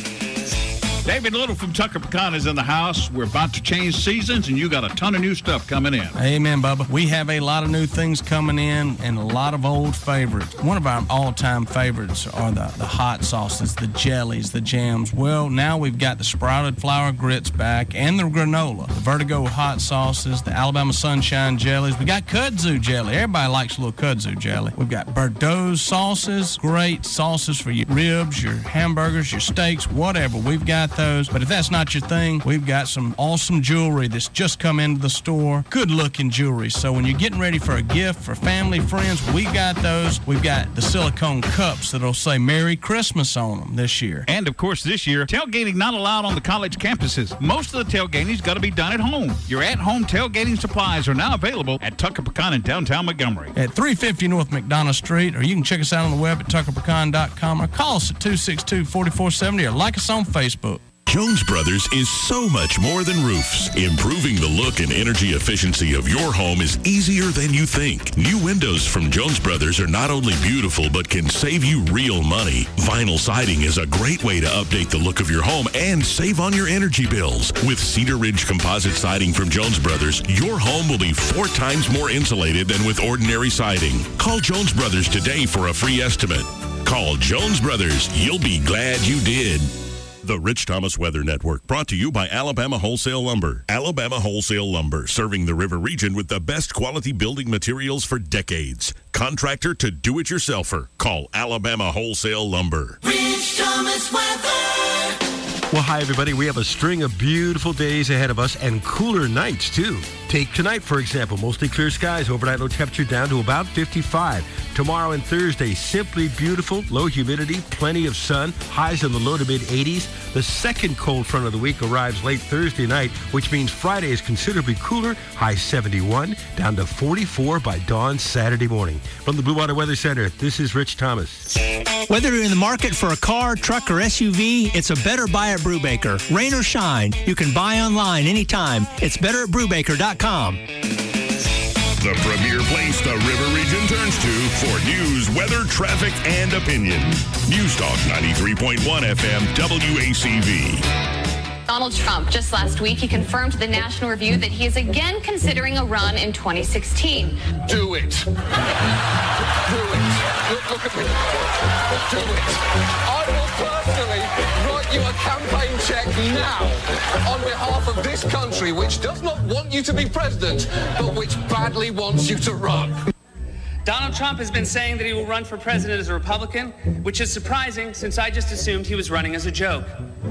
David Little from Tucker Pecan is in the house. We're about to change seasons, and you got a ton of new stuff coming in. Amen, Bubba. We have a lot of new things coming in and a lot of old favorites. One of our all-time favorites are the, the hot sauces, the jellies, the jams. Well, now we've got the sprouted flour grits back and the granola, the Vertigo hot sauces, the Alabama Sunshine jellies. We got kudzu jelly. Everybody likes a little kudzu jelly. We've got Bordeaux sauces, great sauces for your ribs, your hamburgers, your steaks, whatever. We've got those. But if that's not your thing, we've got some awesome jewelry that's just come into the store. Good looking jewelry. So when you're getting ready for a gift for family, friends, we got those. We've got the silicone cups that'll say Merry Christmas on them this year. And of course, this year, tailgating not allowed on the college campuses. Most of the tailgating's got to be done at home. Your at-home tailgating supplies are now available at Tucker Pecan in downtown Montgomery. At three fifty North McDonough Street, or you can check us out on the web at tucker pecan dot com, or call us at two six two, four four seven zero, or like us on Facebook. Jones Brothers is so much more than roofs. Improving the look and energy efficiency of your home is easier than you think. New windows from Jones Brothers are not only beautiful, but can save you real money. Vinyl siding is a great way to update the look of your home and save on your energy bills. With Cedar Ridge composite siding from Jones Brothers, your home will be four times more insulated than with ordinary siding. Call Jones Brothers today for a free estimate. Call Jones Brothers. You'll be glad you did. The Rich Thomas Weather Network, brought to you by Alabama Wholesale Lumber. Alabama Wholesale Lumber, serving the river region with the best quality building materials for decades. Contractor to do-it-yourselfer. Call Alabama Wholesale Lumber. Rich Thomas Weather. Well, hi, everybody. We have a string of beautiful days ahead of us and cooler nights, too. Take tonight, for example. Mostly clear skies. Overnight low temperature down to about fifty-five. Tomorrow and Thursday, simply beautiful. Low humidity, plenty of sun. Highs in the low to mid-eighties. The second cold front of the week arrives late Thursday night, which means Friday is considerably cooler. High seventy-one, down to forty-four by dawn Saturday morning. From the Blue Water Weather Center, this is Rich Thomas. Whether you're in the market for a car, truck, or S U V, it's a better buy at Brubaker. Rain or shine, you can buy online anytime. It's better at brubaker dot com. The premier place the river region turns to for news, weather, traffic, and opinion. News Talk ninety-three point one F M W A C V. Donald Trump, just last week, he confirmed to the National Review that he is again considering a run in twenty sixteen. Do it. Do it. Look, look at me. Do it. I will personally write you a campaign check now on behalf of this country, which does not want you to be president, but which badly wants you to run. Donald Trump has been saying that he will run for president as a Republican, which is surprising since I just assumed he was running as a joke.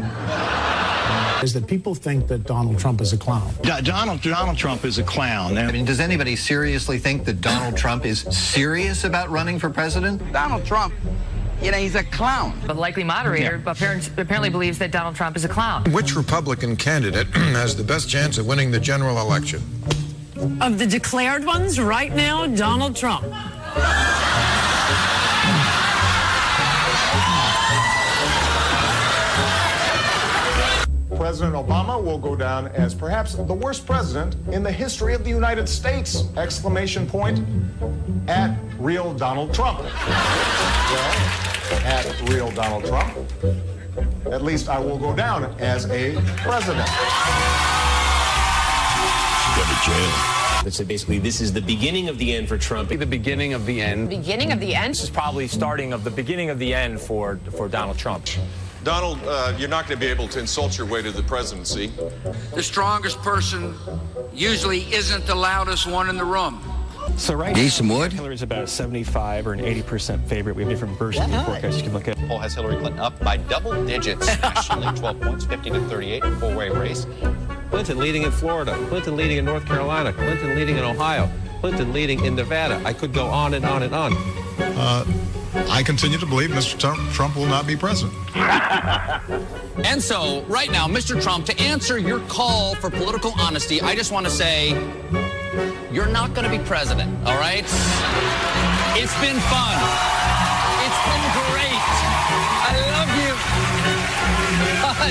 Is that people think that Donald Trump is a clown. D- Donald Donald Trump is a clown. I mean, does anybody seriously think that Donald Trump is serious about running for president? Donald Trump, you know, he's a clown. The likely moderator yeah. apparently, apparently believes that Donald Trump is a clown. Which Republican candidate has the best chance of winning the general election? Of the declared ones right now, Donald Trump. President Obama will go down as perhaps the worst president in the history of the United States! Exclamation point. At real Donald Trump. Well, at real Donald Trump, at least I will go down as a president. Go to jail. So basically, this is the beginning of the end for Trump. The beginning of the end. Beginning of the end? This is probably starting of the beginning of the end for, for Donald Trump. Donald, uh, you're not going to be able to insult your way to the presidency. The strongest person usually isn't the loudest one in the room. So right Need some wood? Hillary's about a seventy-five or an eighty percent favorite. We have different versions of the forecast you can look at. Poll has Hillary Clinton up by double digits nationally, twelve points, fifty to thirty-eight, a four-way race. Clinton leading in Florida, Clinton leading in North Carolina, Clinton leading in Ohio, Clinton leading in Nevada. I could go on and on and on. Uh, I continue to believe Mister Trump, Trump will not be president. And so, right now, Mister Trump, to answer your call for political honesty, I just want to say, you're not going to be president, all right? It's been fun. It's been great. I love you. But,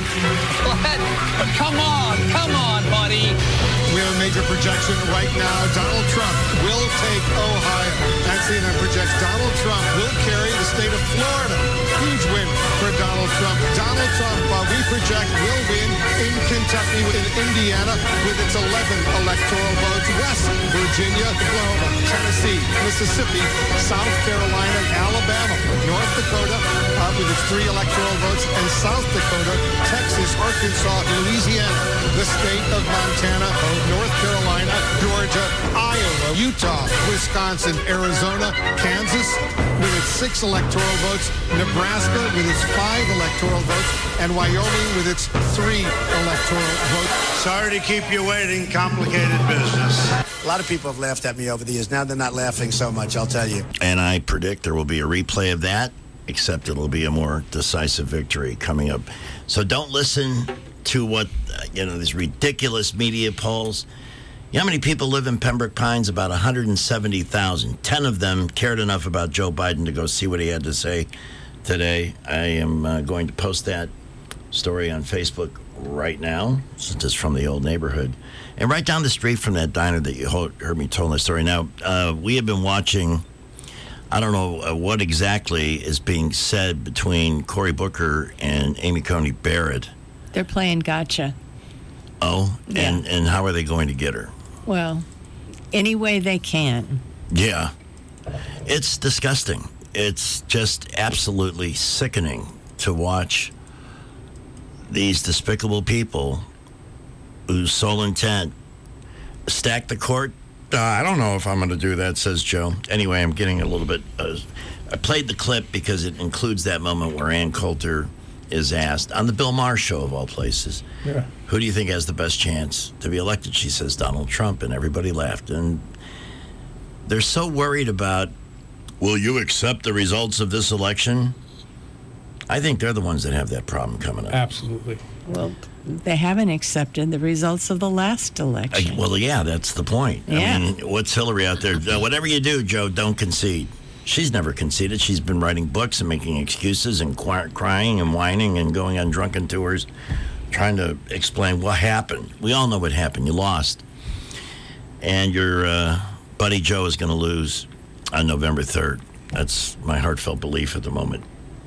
but, come on, come on, buddy. We have a major projection right now. Donald Trump will take Ohio. And C N N projects Donald Trump will carry the state of Florida. Huge win for Donald Trump. Donald Trump, uh, we project, will win in Kentucky, in Indiana, with its eleven electoral votes. West Virginia, Oklahoma, Tennessee, Mississippi, South Carolina, Alabama, North Dakota, uh, with its three electoral votes, and South Dakota, Texas, Arkansas, Louisiana, the state of Montana, North Carolina, Georgia, Iowa, Utah, Wisconsin, Arizona, Kansas with its six electoral votes, Nebraska with its five electoral votes, and Wyoming with its three electoral votes. Sorry to keep you waiting. Complicated business. A lot of people have laughed at me over the years. Now they're not laughing so much, I'll tell you. And I predict there will be a replay of that, except it'll be a more decisive victory coming up. So don't listen to what, uh, you know, these ridiculous media polls. You know how many people live in Pembroke Pines? About one hundred seventy thousand. Ten of them cared enough about Joe Biden to go see what he had to say today. I am uh, going to post that story on Facebook right now, since it's from the old neighborhood. And right down the street from that diner that you heard me tell the story. Now, uh, we have been watching, I don't know uh, what exactly is being said between Cory Booker and Amy Coney Barrett. They're playing gotcha. Oh, Yeah. and, and how are they going to get her? Well, any way they can. Yeah. It's disgusting. It's just absolutely sickening to watch these despicable people whose sole intent, stack the court. Uh, I don't know if I'm going to do that, says Joe. Anyway, I'm getting a little bit... Uh, I played the clip because it includes that moment where Ann Coulter is asked, on the Bill Maher show of all places, Yeah. who do you think has the best chance to be elected? She says Donald Trump, and everybody laughed. And they're so worried about, will you accept the results of this election? I think they're the ones that have that problem coming up. Absolutely. Well, they haven't accepted the results of the last election. Uh, well, yeah, that's the point. Yeah. I mean, what's Hillary out there? Uh, whatever you do, Joe, don't concede. She's never conceded. She's been writing books and making excuses and qu- crying and whining and going on drunken tours, trying to explain what happened. We all know what happened. You lost. And your uh, buddy Joe is going to lose on November third. That's my heartfelt belief at the moment.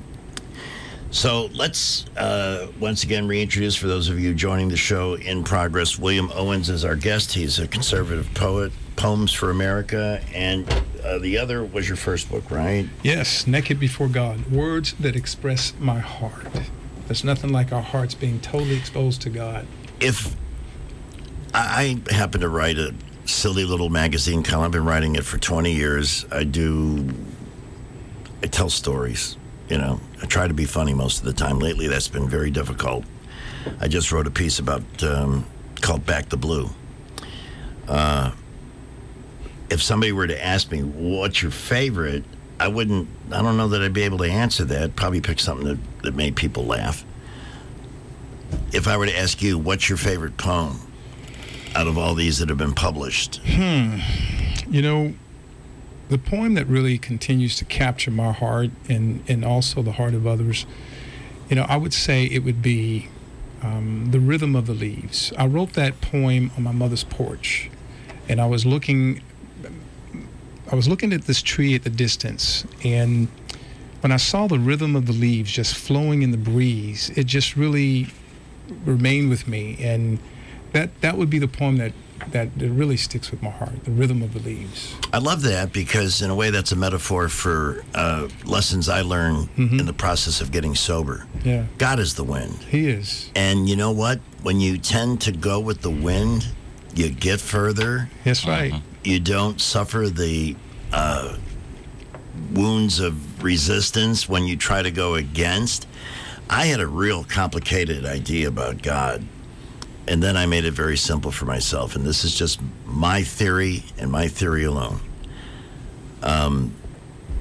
So let's uh, once again reintroduce, for those of you joining the show in progress, William Owens is our guest. He's a conservative poet, Poems for America, and uh, the other was your first book, right? Yes, Naked Before God, words that express my heart. There's nothing like our hearts being totally exposed to God. If I, I happen to write a silly little magazine column, I've been writing it for twenty years. I do, I tell stories, you know. I try to be funny most of the time. Lately, that's been very difficult. I just wrote a piece about, um, called Back the Blue. Uh, if somebody were to ask me, what's your favorite, I wouldn't, I don't know that I'd be able to answer that. Probably pick something that, that made people laugh. If I were to ask you, what's your favorite poem out of all these that have been published? Hmm. You know, the poem that really continues to capture my heart and, and also the heart of others, you know, I would say it would be um, The Rhythm of the Leaves. I wrote that poem on my mother's porch, and I was looking, I was looking at this tree at the distance, and when I saw the rhythm of the leaves just flowing in the breeze, it just really remained with me, and that that would be the poem that that really sticks with my heart, The Rhythm of the Leaves. I love that because, in a way, that's a metaphor for uh, lessons I learned mm-hmm. in the process of getting sober. Yeah. God is the wind. He is. And you know what? When you tend to go with the wind, you get further. That's right. Uh-huh. You don't suffer the uh, wounds of resistance when you try to go against. I had a real complicated idea about God. And then I made it very simple for myself. And this is just my theory and my theory alone. Um,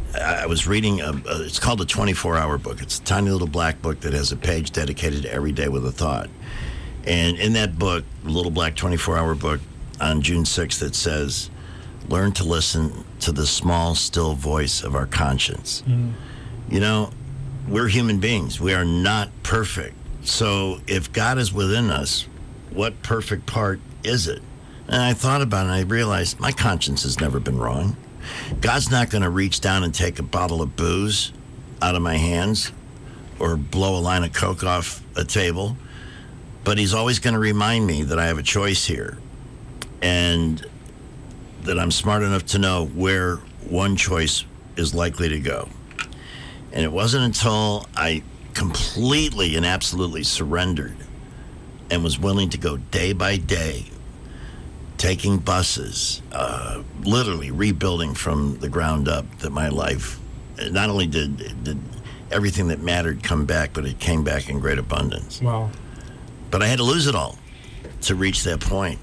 I was reading, a, a, it's called a twenty-four hour book. It's a tiny little black book that has a page dedicated to Every Day with a Thought. And in that book, little black twenty-four hour book, on June sixth, it says, learn to listen to the small, still voice of our conscience. Mm. You know, we're human beings. We are not perfect. So if God is within us, what perfect part is it? And I thought about it, and I realized my conscience has never been wrong. God's not going to reach down and take a bottle of booze out of my hands or blow a line of Coke off a table, but he's always going to remind me that I have a choice here and that I'm smart enough to know where one choice is likely to go. And it wasn't until I completely and absolutely surrendered and was willing to go day by day, taking buses, uh, literally rebuilding from the ground up, that my life, not only did, did everything that mattered come back, but it came back in great abundance. Wow. But I had to lose it all to reach that point.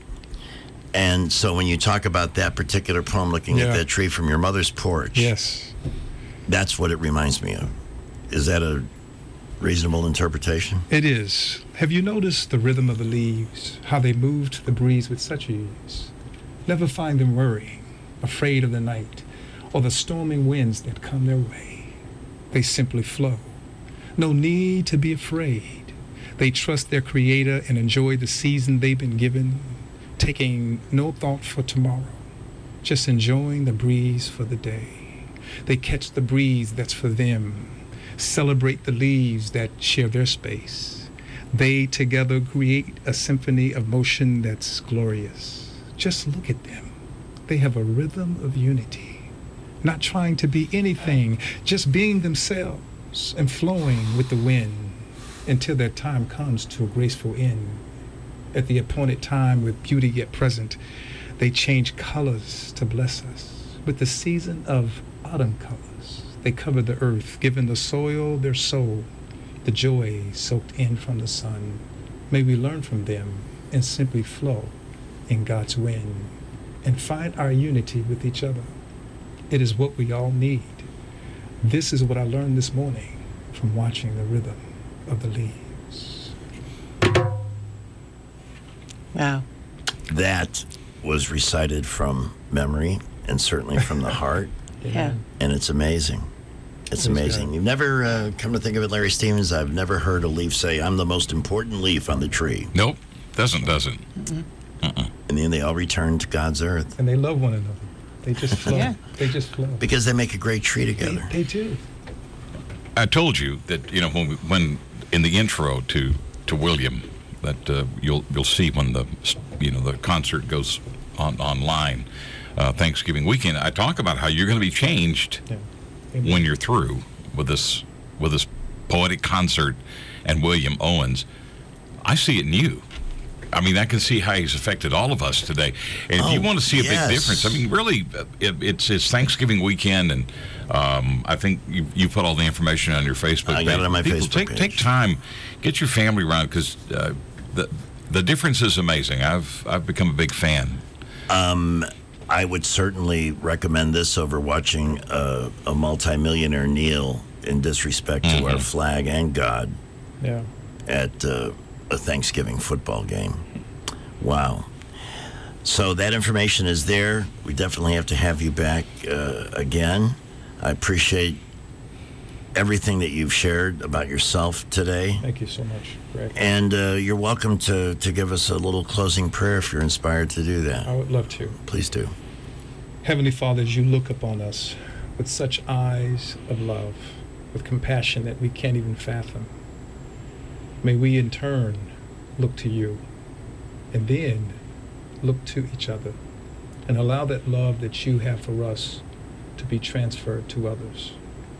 And so when you talk about that particular poem, looking Yeah. at that tree from your mother's porch, Yes. that's what it reminds me of. Is that a reasonable interpretation? It is. Have you noticed the rhythm of the leaves, how they move to the breeze with such ease? Never find them worrying, afraid of the night, or the storming winds that come their way. They simply flow. No need to be afraid. They trust their Creator and enjoy the season they've been given, taking no thought for tomorrow, just enjoying the breeze for the day. They catch the breeze that's for them, celebrate the leaves that share their space. They together create a symphony of motion that's glorious. Just look at them. They have a rhythm of unity, not trying to be anything, just being themselves and flowing with the wind until their time comes to a graceful end. At the appointed time, with beauty yet present, they change colors to bless us. With the season of autumn colors, they cover the earth, giving the soil their soul, the joy soaked in from the sun. May we learn from them and simply flow in God's wind and find our unity with each other. It is what we all need. This is what I learned this morning from watching the rhythm of the leaves. Wow. That was recited from memory and certainly from the heart. Yeah. And it's amazing. It's amazing. You've never, uh, come to think of it, Larry Stevens, I've never heard a leaf say, I'm the most important leaf on the tree. Nope. Doesn't, doesn't. Mm-mm. Uh-uh. And then they all return to God's earth. And they love one another. They just flow. Yeah. They just flow. Because they make a great tree together. They, they do. I told you that, you know, when, we, when in the intro to, to William, that uh, you'll you'll see when the, you know, the concert goes on online, uh, Thanksgiving weekend, I talk about how you're going to be changed Yeah. when you're through with this with this poetic concert and William Owens. I see it in you. I mean, I can see how he's affected all of us today. And if Oh, you want to see a yes. big difference, I mean, really, it, it's it's Thanksgiving weekend, and um, I think you you put all the information on your Facebook I page. got it on my People, Facebook take, page. Take time, get your family around, because uh, the the difference is amazing. I've I've become a big fan. Um, I would certainly recommend this over watching uh, a multimillionaire kneel in disrespect Mm-hmm. to our flag and God Yeah. at uh, a Thanksgiving football game. Wow. So that information is there. We definitely have to have you back uh, again. I appreciate everything that you've shared about yourself today. Thank you so much, Greg. And uh, you're welcome to, to give us a little closing prayer if you're inspired to do that. I would love to. Please do. Heavenly Father, as you look upon us with such eyes of love, with compassion that we can't even fathom, may we in turn look to you and then look to each other and allow that love that you have for us to be transferred to others.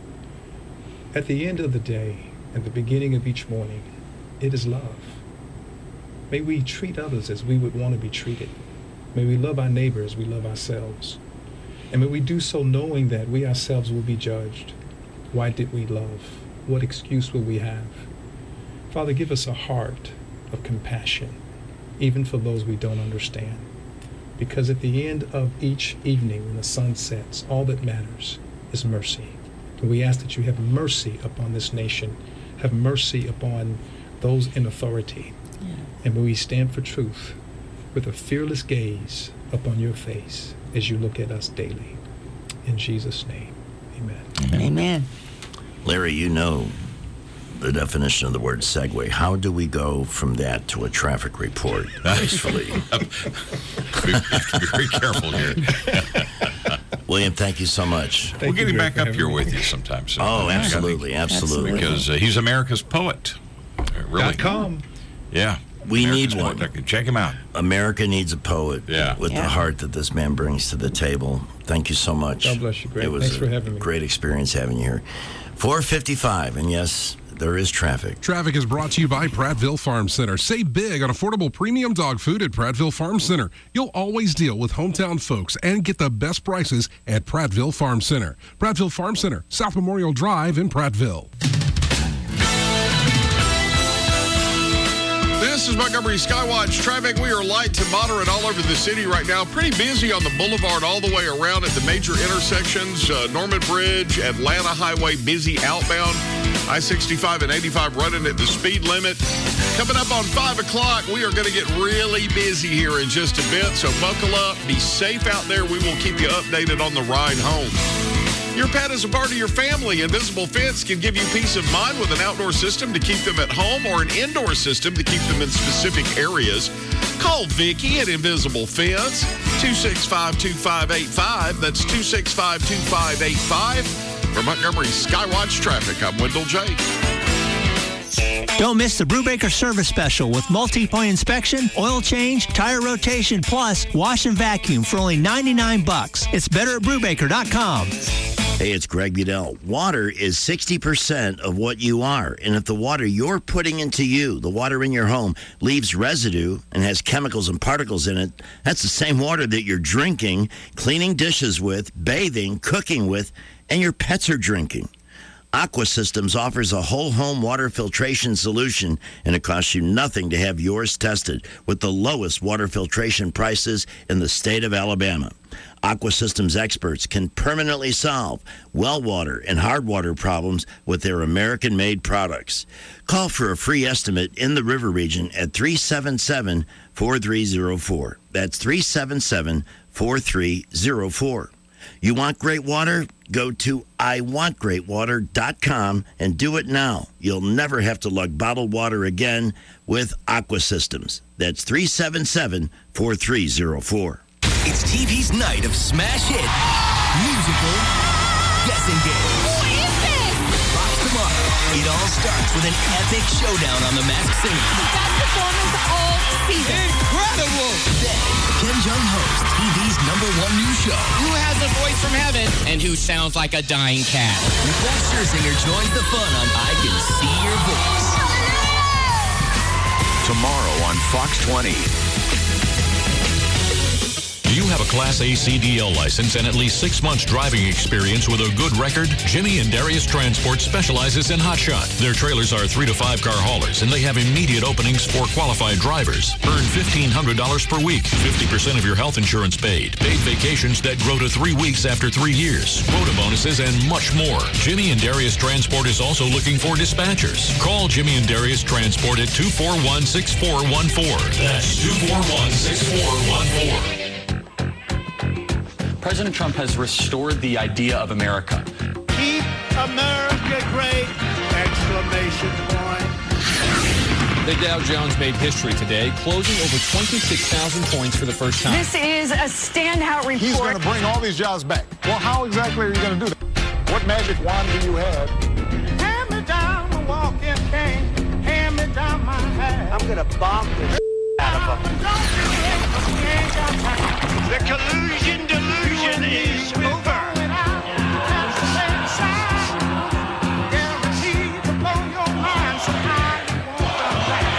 At the end of the day, at the beginning of each morning, it is love. May we treat others as we would want to be treated. May we love our neighbor as we love ourselves. And may we do so knowing that we ourselves will be judged. Why did we love? What excuse will we have? Father, give us a heart of compassion, even for those we don't understand. Because at the end of each evening when the sun sets, all that matters is mercy. And we ask that you have mercy upon this nation, have mercy upon those in authority. Yeah. And may we stand for truth with a fearless gaze upon your face as you look at us daily. In Jesus' name, amen. Amen. Amen. Larry, you know the definition of the word segue. How do we go from that to a traffic report gracefully? be, be very careful here. William, thank you so much. Thank we'll get him back up here with you sometime soon. Oh, absolutely, absolutely. Because uh, he's America's poet. Uh, really. Come. Yeah. We America's need one. Poet. Check him out. America needs a poet yeah. with yeah. the heart that this man brings to the table. Thank you so much. God bless you, Greg. It was Thanks a for having me. Great experience having you here. four fifty-five, and yes, there is traffic. Traffic is brought to you by Prattville Farm Center. Save big on affordable premium dog food at Prattville Farm Center. You'll always deal with hometown folks and get the best prices at Prattville Farm Center. Prattville Farm Center, South Memorial Drive in Prattville. This is Montgomery Skywatch traffic. We are light to moderate all over the city right now. Pretty busy on the boulevard all the way around at the major intersections. Uh, Norman Bridge, Atlanta Highway, busy outbound. I sixty-five and eighty-five running at the speed limit. Coming up on five o'clock, we are going to get really busy here in just a bit. So buckle up. Be safe out there. We will keep you updated on the ride home. Your pet is a part of your family. Invisible Fence can give you peace of mind with an outdoor system to keep them at home or an indoor system to keep them in specific areas. Call Vicki at Invisible Fence, two six five, two five eight five. That's two six five, two five eight five. For Montgomery Skywatch Traffic, I'm Wendell J. Don't miss the Brubaker Service Special with multi-point inspection, oil change, tire rotation, plus wash and vacuum for only ninety-nine bucks. It's better at Brubaker dot com. Hey, it's Greg Budell. Water is sixty percent of what you are. And if the water you're putting into you, the water in your home, leaves residue and has chemicals and particles in it, that's the same water that you're drinking, cleaning dishes with, bathing, cooking with, and your pets are drinking. Aqua Systems offers a whole home water filtration solution, and it costs you nothing to have yours tested with the lowest water filtration prices in the state of Alabama. Aqua Systems experts can permanently solve well water and hard water problems with their American-made products. Call for a free estimate in the River Region at three seven seven, four three zero four. That's three seven seven, four three zero four. You want great water? Go to I want great water dot com and do it now. You'll never have to lug bottled water again with Aqua Systems. That's three seven seven, four three zero four. It's T V's night of smash hit musical guessing games. Who is this? Box tomorrow. It all starts with an epic showdown on The Masked Singer. Best performance all season. Incredible! Then, Kim Jong hosts T V's number one new show. Who has a voice from heaven and who sounds like a dying cat? Nicole Scherzinger joins the fun on I Can See Your Voice. Tomorrow on Fox twenty. Do you have a Class A C D L license and at least six months driving experience with a good record? Jimmy and Darius Transport specializes in hotshot. Their trailers are three to five car haulers, and they have immediate openings for qualified drivers. Earn fifteen hundred dollars per week, fifty percent of your health insurance paid, paid vacations that grow to three weeks after three years, quota bonuses, and much more. Jimmy and Darius Transport is also looking for dispatchers. Call Jimmy and Darius Transport at two four one, six four one four. That's two four one, six four one four. President Trump has restored the idea of America. Keep America great! Exclamation point. The Dow Jones made history today, closing over twenty-six thousand points for the first time. This is a standout report. He's going to bring all these jobs back. Well, how exactly are you going to do that? What magic wand do you have? Hand me down the walking cane. Hand me down my hat. I'm going to bomb the out of them. The collusion